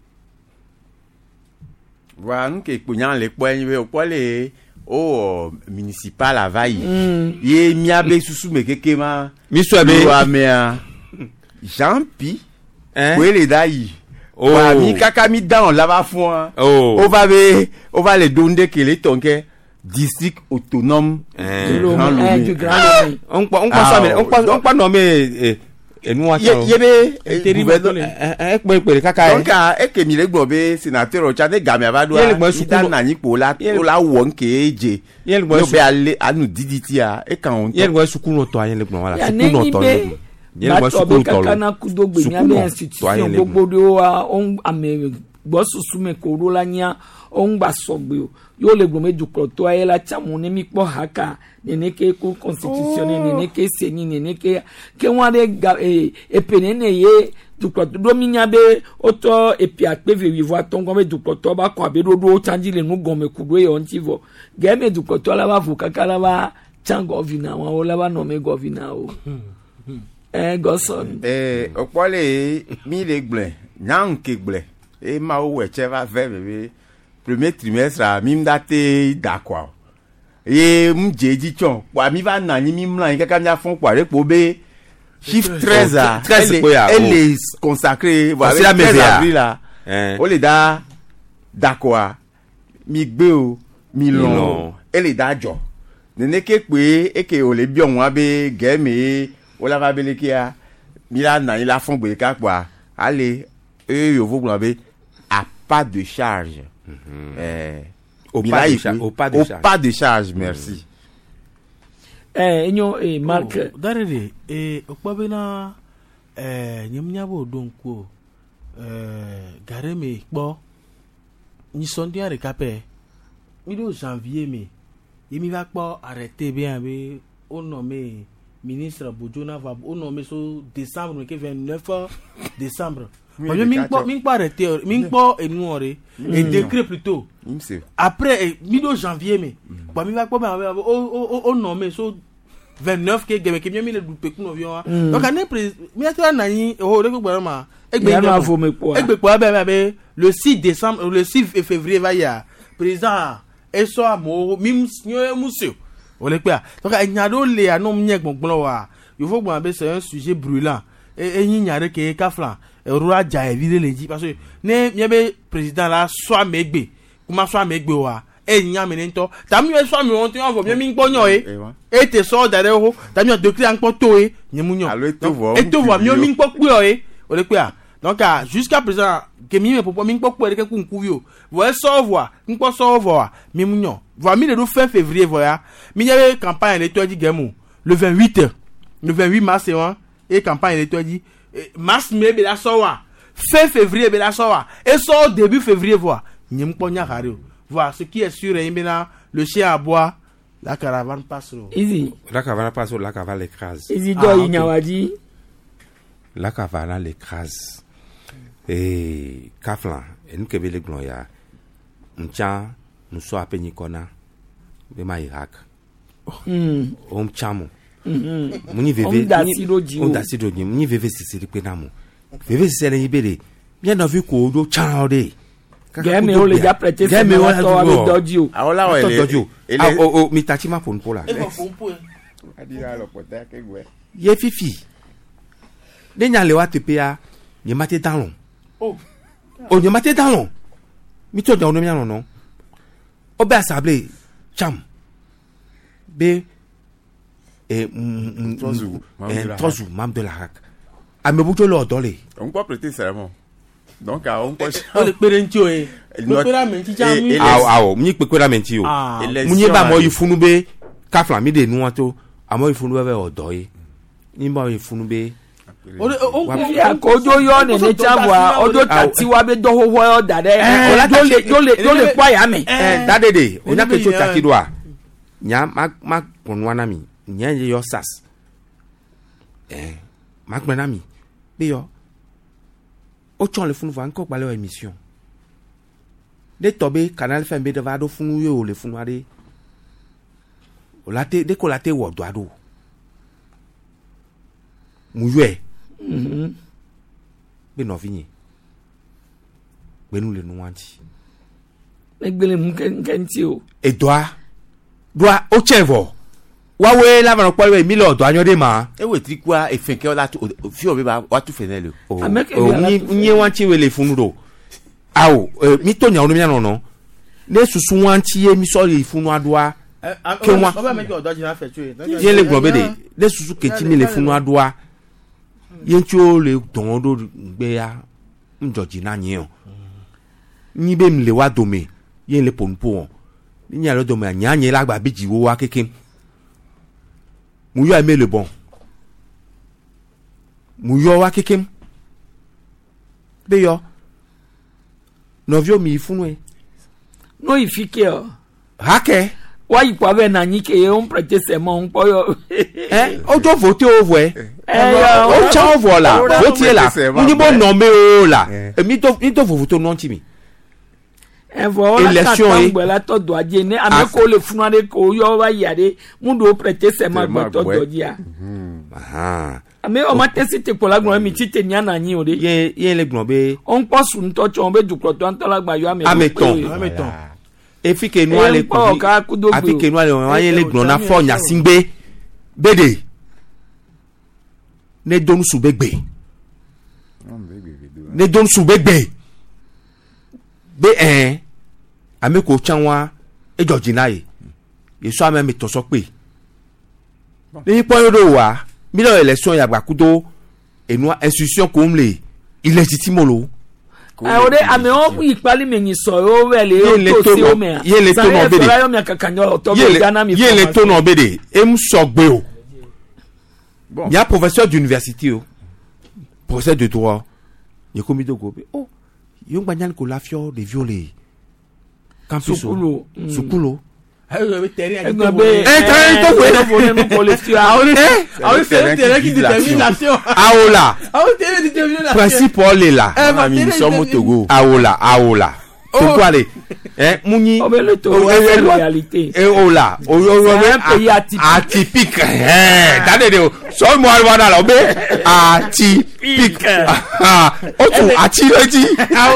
Voilà, nous qui connaissons les points, nous pouvons les au municipal à Vaille. Yé miabe sous mais quelque ma. Miso be. mais Jean-Pi. Hein? Oui les daï. Oh. Ouais, mi kaka mi dans là bas fond. Oh. On va be, on va les donner que les tonke district autonome Eh. du Grand Eh, Lomé. du Grand Lomé. on pa on Ah, pa ça on pa donc- on pa nommer et nous Yé yé be terrible eh eh pe kaka donc ah e ke mi le gbo be sénateur o cha de game aba do Yé le gbo a sukulu- ita na ni po la Yé le- o la won ke je Yé le gbo no su- be ale anu diditi a e kan on yel go sukunu to ayen le gbon wala Ya sukunu nengi to be. yel go Ba to be sukunu to kaka na kudo gbe nya be institution gbogbo de wa on ame gbo susu me ko ro la nya on gba sogbe o. Yo le gbo meju pro to aye la cha mo ne mi po haka nene ke ko constitutionnel nene ke seni nene ke ke wa de ga- e e penene ye du pro do mi nya be o to e pi ape ve vivo aton go me du pro to ba ko abe do do chanji le nu go me kudo e on ti vo ge me du pro to la ba vo kaka la ba chan governor wa o la ba no me governor o. Eh, Godson. Eh, okpole mi le gble, nyang ke gble. E ma o weche va ve bebe. Premier trimestre a mi mdate da kwa. E mjeji chon, kwa mi va na ni mi mlan kaka mi a fon kwa re po be chiffre treize a. treize Elle est- po ya, elle oh. est consacrée voilà C'est la treize messe ya. avril là. Eh. O le da da kwa. Mi gbe o, mi Mi lon. lon. Elle est da jo. Nene ke pe e ke o le bi on wa be game o la va be le ke a. Mi la na il a fond gbe ka kwa. Allez, e yo vo gbe be à pas de charge. Eh, Au mi pas la de yi charge, pe, au pas de au charge. pas de charge, merci. Eh, enyo eh Mark. Darere e okpabe na eh nyemnya bo don ko euh garé me bon ni sondé à récapé mi do janvier me il mi va pas arrêter bien be on nommé ministre Bojona va on nommé so décembre mais que vingt-neuf décembre moi mi pas mi pas arrêter mi pas et nous et décret plutôt après mi do janvier me bah mi va pas on on nommé so vingt-neuf que que que mi le dupe ku no vion donc année mi ata na yin o de gboro ma egbe egbe po be be le six décembre le six février va ya président et so amo mi nyo museo o le pe a donc enya do le anom nye gbongbon wa il faut gbon be c'est un sujet brûlant et yin nyare ke kaflan roi ja éviter les dit parce que ne mi be président la so amegbe kuma so amegbe wa enya me nto tam yo so mi won ti won fo mi mi gbonyo e e te so dare ho tam yo decret an poto e nyemunyo e to vo mi mi npo pe o e o le pe a donc jusqu'à présent que mi me popo mi npo pe ke ku nkuvi o vo e so vo npo so vo a mi munyo vo mi le do fin février vo ya mi ye campagne le to di gemu le vingt-huit le vingt-huit mars et campagne le to di mars me be la so wa fin février be la so wa et so début février vo nyem po nya kare o. Voilà, ce qui est sûr, maintenant, le chien aboie, la caravane passe. Easy. La caravane passe, la caravane l'écrase. Easy, ah, okay. Nyawadi. La caravane l'écrase. Et Kaflan, et nous qui avons les gloria, nous tient, nous sommes à Pénikona, de Maïrak. On tient. On y vivait. On d'acidoji. On d'acidoji. On y vivait, c'est le pénamo. Vivait, c'est le libéré. Bien vu qu'on doit changer. Game o le ja prêter c'est me to avec dodio ahola o ele dodio ah o o mi tati ma pon pola e fo pon adira lo pota ke gwe ye fifi de nya le wa tepea ni mate dalon oh o ni mate dalon mi to da ono mi ano no o be asable cham be e trozu trozu mam de la rak a me buto lo dole on peut prêter serment. Donc on peut on le perentio e pepera menti jami aw aw mi pepera menti o munye ba mo yifunu be Kaflan mi de nu ato amo yifunu be odo yi ni ba yifunu be o o ya ko jo yo ne ne chabwa odo tati wa be do ho ho da de o la do le do le do le kwa ya me eh da de de o na ke cho taki do a nya ma ma konwa na mi nya ye yo sas eh ma gbe na mi be yo o chon le funu va encore parler émission de tobe canal F M B de va do funu yo le funu ade o la te de ko la te wo do ado mu yue mhm be no fini be nu le nu wanti egbele mu kenti o e doa doa o chevo wa we la va po mi lo do anyode ma e we trikwa e fenke o la fi o be ba wa tu fenele o ni ni wanti we le funu do awo mi to nya onu mi na no le susu wanti ye mi so le funu adoa ke wa o ba me jo do jina fe tu e ye le gbo be de le susu ke ti mi le funu adoa ye ti o le don do gbe ya njoji na yin o ni be mi le wa do me ye le ponpo ni nya lo do me nya yin la gba biji wo wa keke mu yo aimer le bon mu yo wa kekem be yo novio mi funwe no ifike o hake wa ipo ave na yin ke on prêter serment on po yo eh o to voter over eh o cha over la voter la ni bo nommer o la mi to mi to voter non ti mi e vo la ta la to do aje ni ame ko le funu ade ko yo wa yade mu do prêter serment gbo to do dia aha ame o ma tesi te ko la gbo mi ti te nya na yin o de ye ye le gbo be on po sun to cho be du to an to la gba yo ame ameton ameton e fi ke nu ale ku a fi ke nu ale wa ye le gbo na fo nya singbe bede ne don su begbe ne don su begbe be eh ame ko chanwa e jojina yi yeso ame mi to so pe ni po yodo wa mi lo election ya gbakudo enu institution ko mle illegitime lo ah ode ame o ipali me yin so o wele o to si o me ye le to no bede yo me kakanyo to be gana mi ye le to no bede em so gbe o bon ya professeur d'université o professeur de droit ye komi dogo be oh yo ngbanyan ko la fio de violer campus Sukulo. Sukulo ayo be terrain Eh, qui non, te mais- voit. eh terrain to Eh, we non, non, pour les filles, Ah oui, Eh, ah oui, c'est le terrain qui détermine l'action. aola Ah oui, terrain qui détermine l'action. principal est là Eh, bah, ami terrain somo qui- Togo aola aola to aller eh muni Oh, mais le Togo, Oh, c'est eh, la eh, réalité. eh ola o o C'est un pays atypique. atypique eh dade de so mo wa na lo be atypique ah o tu ati lo ti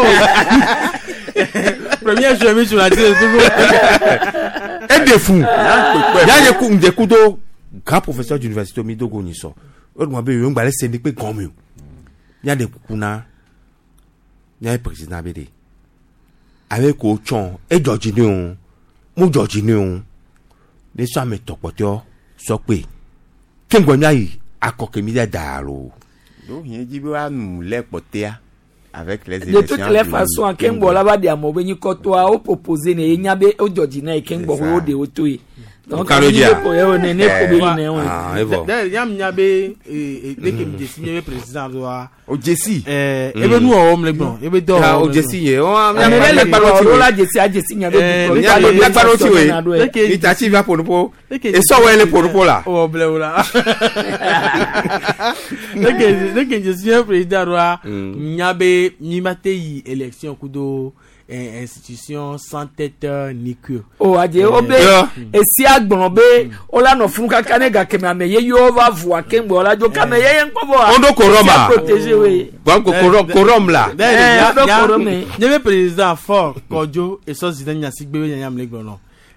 Premier chemin sur la télé. e de fou ya ye ku nde ku do grand professeur d'université mi dogo ni so o mo be yo ngba le se ni pe gan mi o ya de ku na ya président be de avec o chon e George ni o mu George ni o le so me topoto sọ pé kengbo mi ayi akoke mi de daro do yen ji be wa nu le potea avec les De élections toutes les façons, à Kengbo là-bas, des amours, ni kotoa, au proposé, ne nyabe, au Georgina, et Kengbo, au de autoi. Donc, Quand le dia. pour eux, ne ne pour eux, ne ah e vo D'ailleurs, yam nyabe et dès que me signé président doit o Jesse eh ebe nu o homme le bon ebe do ah o jesi ye o Mais le parole, on l'a dit, c'est Jesse, il y avait Eh, du il y a le black parrot we Deke- ni ta chi va pour pour Deke- e so we le pour pour là oh bleu là dès que dès que je suis un président doit Mm. nyabe nyimate yi élection kudo eh, institution sans tête euh, ni queue. Oh, adje, obe, Yeah. et si agbon be, o la no fun kakane ga keme ame ye yo va voir Kengbo la jo kame ye yen ko bo. On do koroma. Protéger we. bon ko korom korom là Eh, donc, Korome. Nyebe président fort Kodjo et so zidan nyasik bebe nyam le gbono.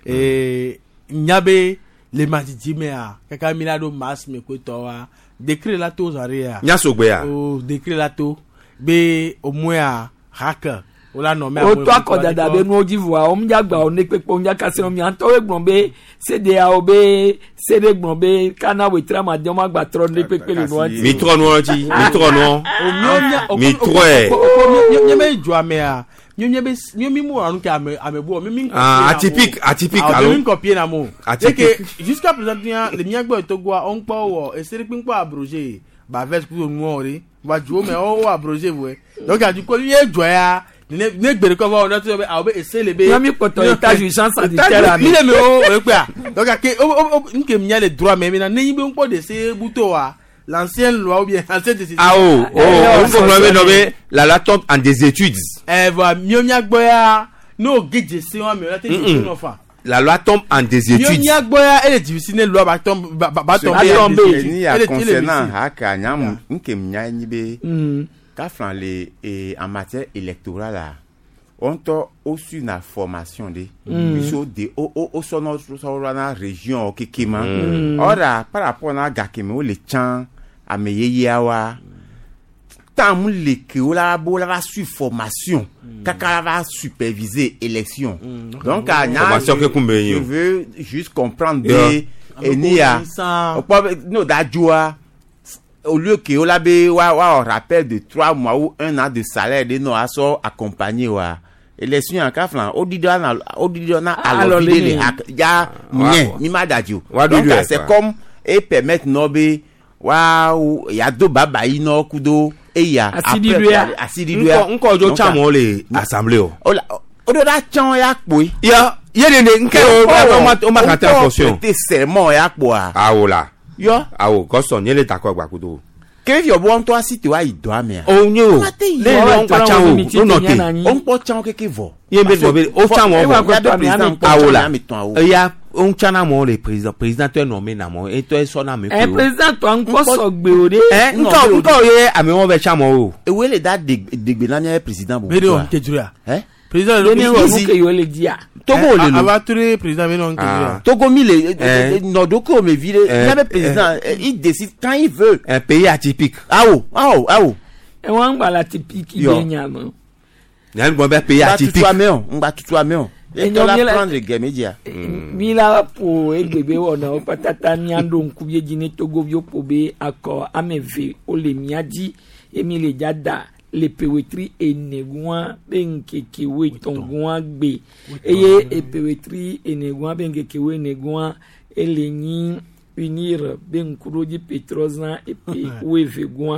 Eh nyabe le matiti me a kaka milado mas me ko to wa décret la to zaria. nya so gbe ya O décret la to be o moya hacker. Ola no me O to akodada be no jivoa, o mja gba o ne pepo mja kase o mi anto we gbon be, C D A o be, C D gbon be, kana we tra ma joma gba tro ne pepe le no mi tro no ti mi tro no o mionya o mi troe nyebe jwa me a nyebe nyomi mu anu ke ame amebu mi mi ah atypique atypique ah allo mi copie na mo Atypique. que jusqu'à présent le miagbo to gwa on pa wo e seri pin pa abroger ba vet ku nu ori ba ju me o abroger we donc a du ko ye jwa ya ne ne gbere ko ba o na to be a be ese le be Yami poto état d'urgence sanitaire mi le me o e pe a donc a ke o nke mi le droit mais na ne yibe on po de se buto wa l'ancienne loi ou bien l'ancienne décision ah oh oh on ko no no be la la tombe en des études eh voilà miomia gboya no geje si wa mi la te ti no fa la loi tombe en des études miomia gboya ele difficile ne loi ba tombe ba ba Ce tombe qui est tomber. ni Elle a est- concernant elle est haka nyam nke mnya ni be Mm. ka flan le et en matière électorale là on to aussi na formation de biso de o o o sono so na région o kikima ora par rapport na gakeme o le chan ameyeye awa tam le ke o la bo la su formation kaka va superviser élection donc a nya Formation ke kumbe je yo. veux juste comprendre Yeah. de enia o pa no da joa au lieu que o la be wa wa on rappelle de trois mois ou un an de salaire de no aso accompagné wa élection en kaflan o di na o di na alors, alors les- les ya nye wa- ni madadio wa donc du- du- c'est wa. comme et permettre no be wa ou ya do baba yi no kudo e ya Asidi duya. asidi duya nko nko jo chamo le assemblée o o la o do da chan ya po ya ye de ne nke o o ma o ma ka ta fonction te serment ya po a ah oh là yo ah oh goson ye le takọ gba kudo que yo bon toi si tu wa ido amia o nye o Mate yi. le Wa no pa cha o wa no no te on po chan keke vo ye be do be o cha mo Ewa o ko to ami ami ah oh là mi ton awo e ya on cha na mo le président président te nommé na mo e to e so na me Eh, ko président to an ko so gbe o de. eh nko nko ye ami won be cha mo o ewe le da de de na nya président bo Bede on kejuria hein président Ye le ni wo mu ke yo le dia. Togo le lo abature président bede on kejuria Togo mi le Eh. no do ko me vile Eh, il y avait président eh, il décide quand il veut un pays atypique ah oh ah oh ah oh E wan gba la typique Yo. be nya mo. ya ni bon be pays ba tutu atypique ameon ngba tutu ameon Eh, et to la nyom yela- prendre ge media Mi la po egbebe wona o patata mi ando nkubye jine Togo bio po be akọ ameve o le miaji emi le jada le pewetri enegwan benkeke we tongwan gbe eye e pewetri enegwan benkeke we enegwan elenyi unir benkuroji petrozan epe we vegwan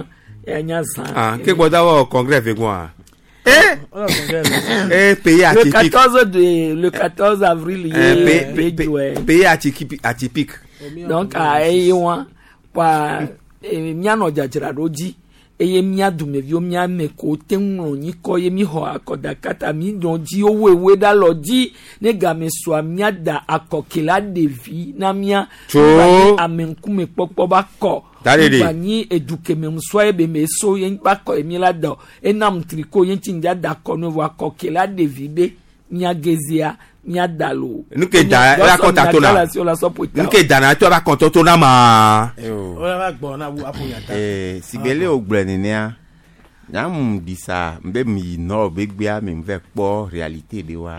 ya nya san ah ke boda wa congrès fait quoi eh eh pays le atypique quatorze de le quatorze avril eh pays atypique atypique donc a ewa pa mia no jajira roji eye mia dumevio mia meko tenwo nyi ko ye mi ho akoda kata mi don ji owo ewe da loji ne ga me so mia da akokela devi na mia Cho. amenkume popo ba ko bani eduke me mso ebe me so ye ba ko emi la do enam triko ye tinja da ko no wa akokela devi be mia gezia mia dalo nuke da la konta to na nuke da na to ba konta to na ma eh sibele ogbeni nia nyam bisa mbe mi no be gbia mi mve po reality de wa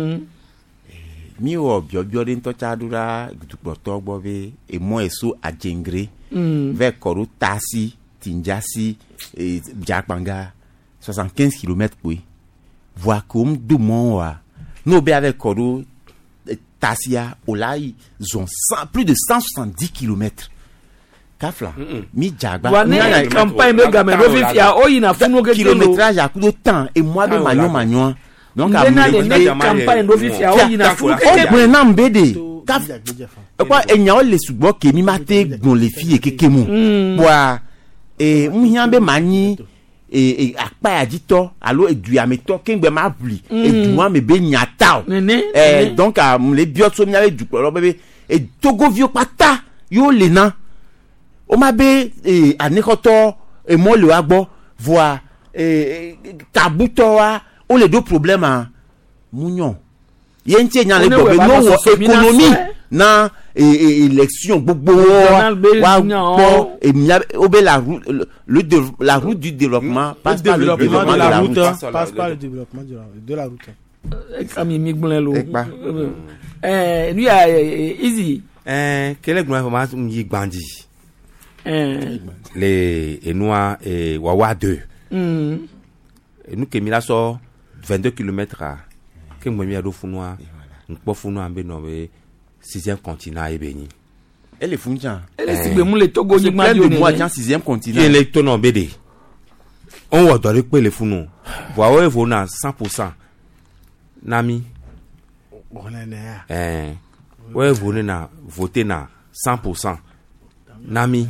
mi o biobio de nto chadura gutupto gbo be e mo eso ajengre ve koru tasi tinjasi e jakpanga soixante-quinze kilomètres oui voir comme du monde wa no be avec koru tasia olai zon plus de cent soixante-dix kilomètres kafla mi jagba wane campagne me gamen do fifia o yina funu ke kilométrage à coup de temps et moi be magnon magnon donc à me campagne do fifia o yina funu ke o na mbede kaf e kwa enya o le subo ke mi mate gon le fille keke mu boa e mu hiambe mani e e apa adito alo edu ameto kengbe ma bli edu wa me be nyata eh donc a le bioso mi ave du poro bebe e togo vio pata yo le na o ma be e anekoto e mo le wa gbo voir e tabuto wa o le do problème a munyon yen ti eyan le gbo be no wo économie na élection gbogbo wa gbo e o be la route le la route du développement passe par le développement de la route passe par le développement de la route ami mi gbon lo eh lui a easy eh kele gbon ma yi gbandi eh les enoa et wawa deux mm et nous kemi la so vingt-deux kilomètres à ke mo mi ado funwa npo funwa mbe no be sixième continent e beni elle est funja elle est sigbe mu le Togo ni ma dio ni moi dans sixième continent qui est tono bede on wa do re pe le funu wa o evo na cent pour cent nami eh o evo na voter na cent pour cent nami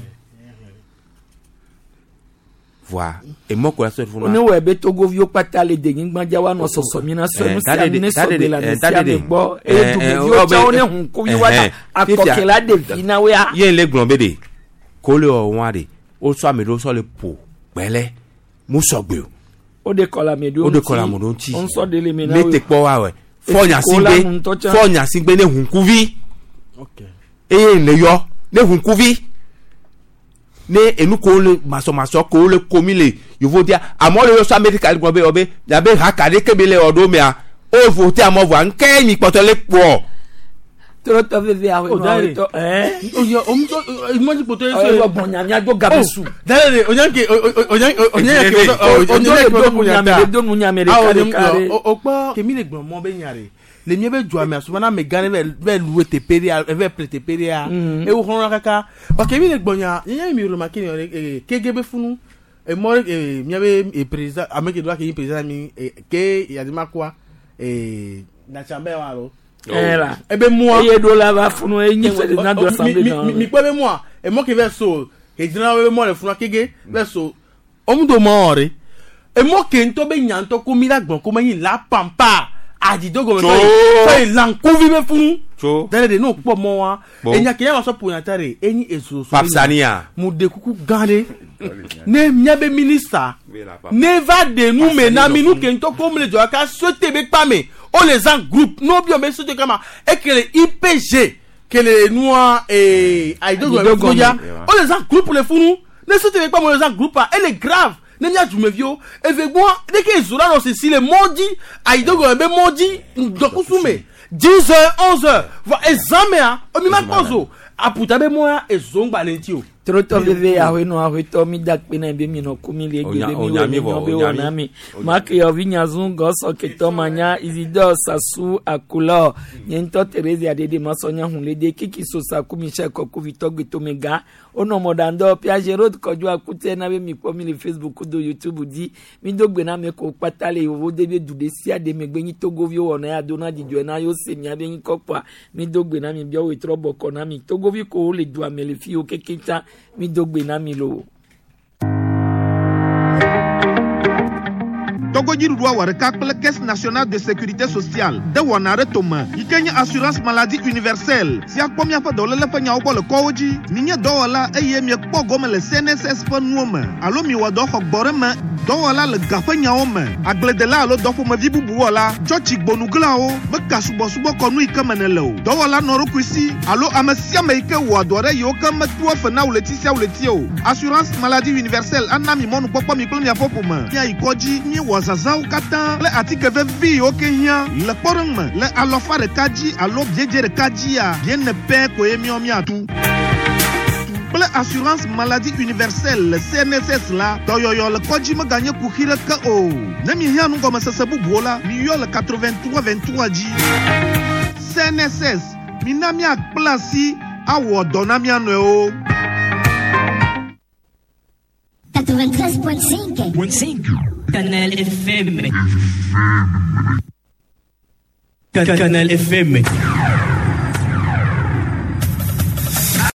voilà et moi quoi ça on est ouais be Togo vio pata le de ngbanja wa no soso mi na so no sia ne so de la ne sia me gbo e du vio cha one hun ko wi wa akokela de vina we a yen le glon bede ko le o wan de o so me do so le po pele mu so gbe o de kola me do o de kola mo don ti on so de le me na we te po wa we fo nya singbe fo nya singbe ne hun kuvi okay e le yo ne hun kuvi ne enu ko le maso maso ko le komi le yo vote amo le so america gbo be obe ya be hakade kebe le odo me a o vote amo vo anke ni poto le po to to ve ve awe no to eh o yo o mo mo ti poto e so bonya nya go gabesu dale o yanke o yan o yan ke o yan ke o mo nya me do mu nya me kare o po kemi le gbon mo be nyare le mie be dua me asuma na me gane be louer te peria e be prêter peria e wo hon kaka o ke mi le gbonya yen mi ro ma kini e kegebe funu e mo e mie be e president ameke do ke president mi ke ya di makwa e na chambe wa ro era e be mo e do la va funu e yin se na do assemblée mi mi pe be mo e mo ke ve so e dina be mo le funu kege be so o mu do mo ore e mo ke nto be nyanto ko mi la gbon ko ma yin la pampa adidogo me so lankuvi me funu so dale de no po mo wa enya ke ya so po yatare eni ezo so papsania mu de kuku gande ne miabe ministre ne va de nous mena minu ke nto ko mle jo aka sote be pa me o les en groupe no bio me sote kama e que le I P G que le noa et aidogo me foya o les en groupe le funu ne sote be pa mo les en groupe elle est grave nemia jumevio evegbo deke zura no se si le modi aidogo be modi dokusume dix heures onze heures va examen o mi ma pozo aputa be moya ezongba lenti o Troto vive a weno a weto mi dak pena be mi no kumi le gbe mi we mi no be wona mi mak yo vinya zungo so ke to manya Isidore Sasu Akulo nyento Teresa de de masonya hunle de kiki so saku mi she ko ku vitogbe to mega ono modando pia Gerard kojo akute na be mi po mi le Facebook do YouTube di mi dogbe na me ko patale wo de be dude sia de megbe ni togo vi wona ya dona dijo na yo se mi abe ni kokwa mi dogbe na mi bio we trobo ko na mi togo vi ko le do amele fi o kekita mi dogbe na mi lo Togo jiru dua ware kakple Caisse nationale de sécurité sociale de wonare toma ikenya assurance maladie universelle si akpomia fa dole le fanya obo le koji ninya dola eye mi kpo gome le C N S S fa nuoma alo mi wado khogbore ma dola le gafanya ome agle de la alo dofo ma vibubu wala chochi gbonugla o me kasubo subo konu ikemenelo dola noro kwisi alo amasia me ike wadore yo kama tuwa fa na uleti sia uleti o assurance maladie universelle anami monu popo mi klon ya popoma ya ikoji ni Zazao kata le atike vevi oke hia le porong le alofa de kaji alo bieje de kaji ya bien ne pe ko emi omi atu le assurance maladie universelle le C N S S la doyoyo le koji me gagner ku khire ka o ne mi hia nu ko masasa bubuola mi yo le quatre-vingt-trois vingt-trois ji C N S S mi na mi akplasi awo dona mi anu o quatre-vingt-treize point cinq Canal F M. Canal F M.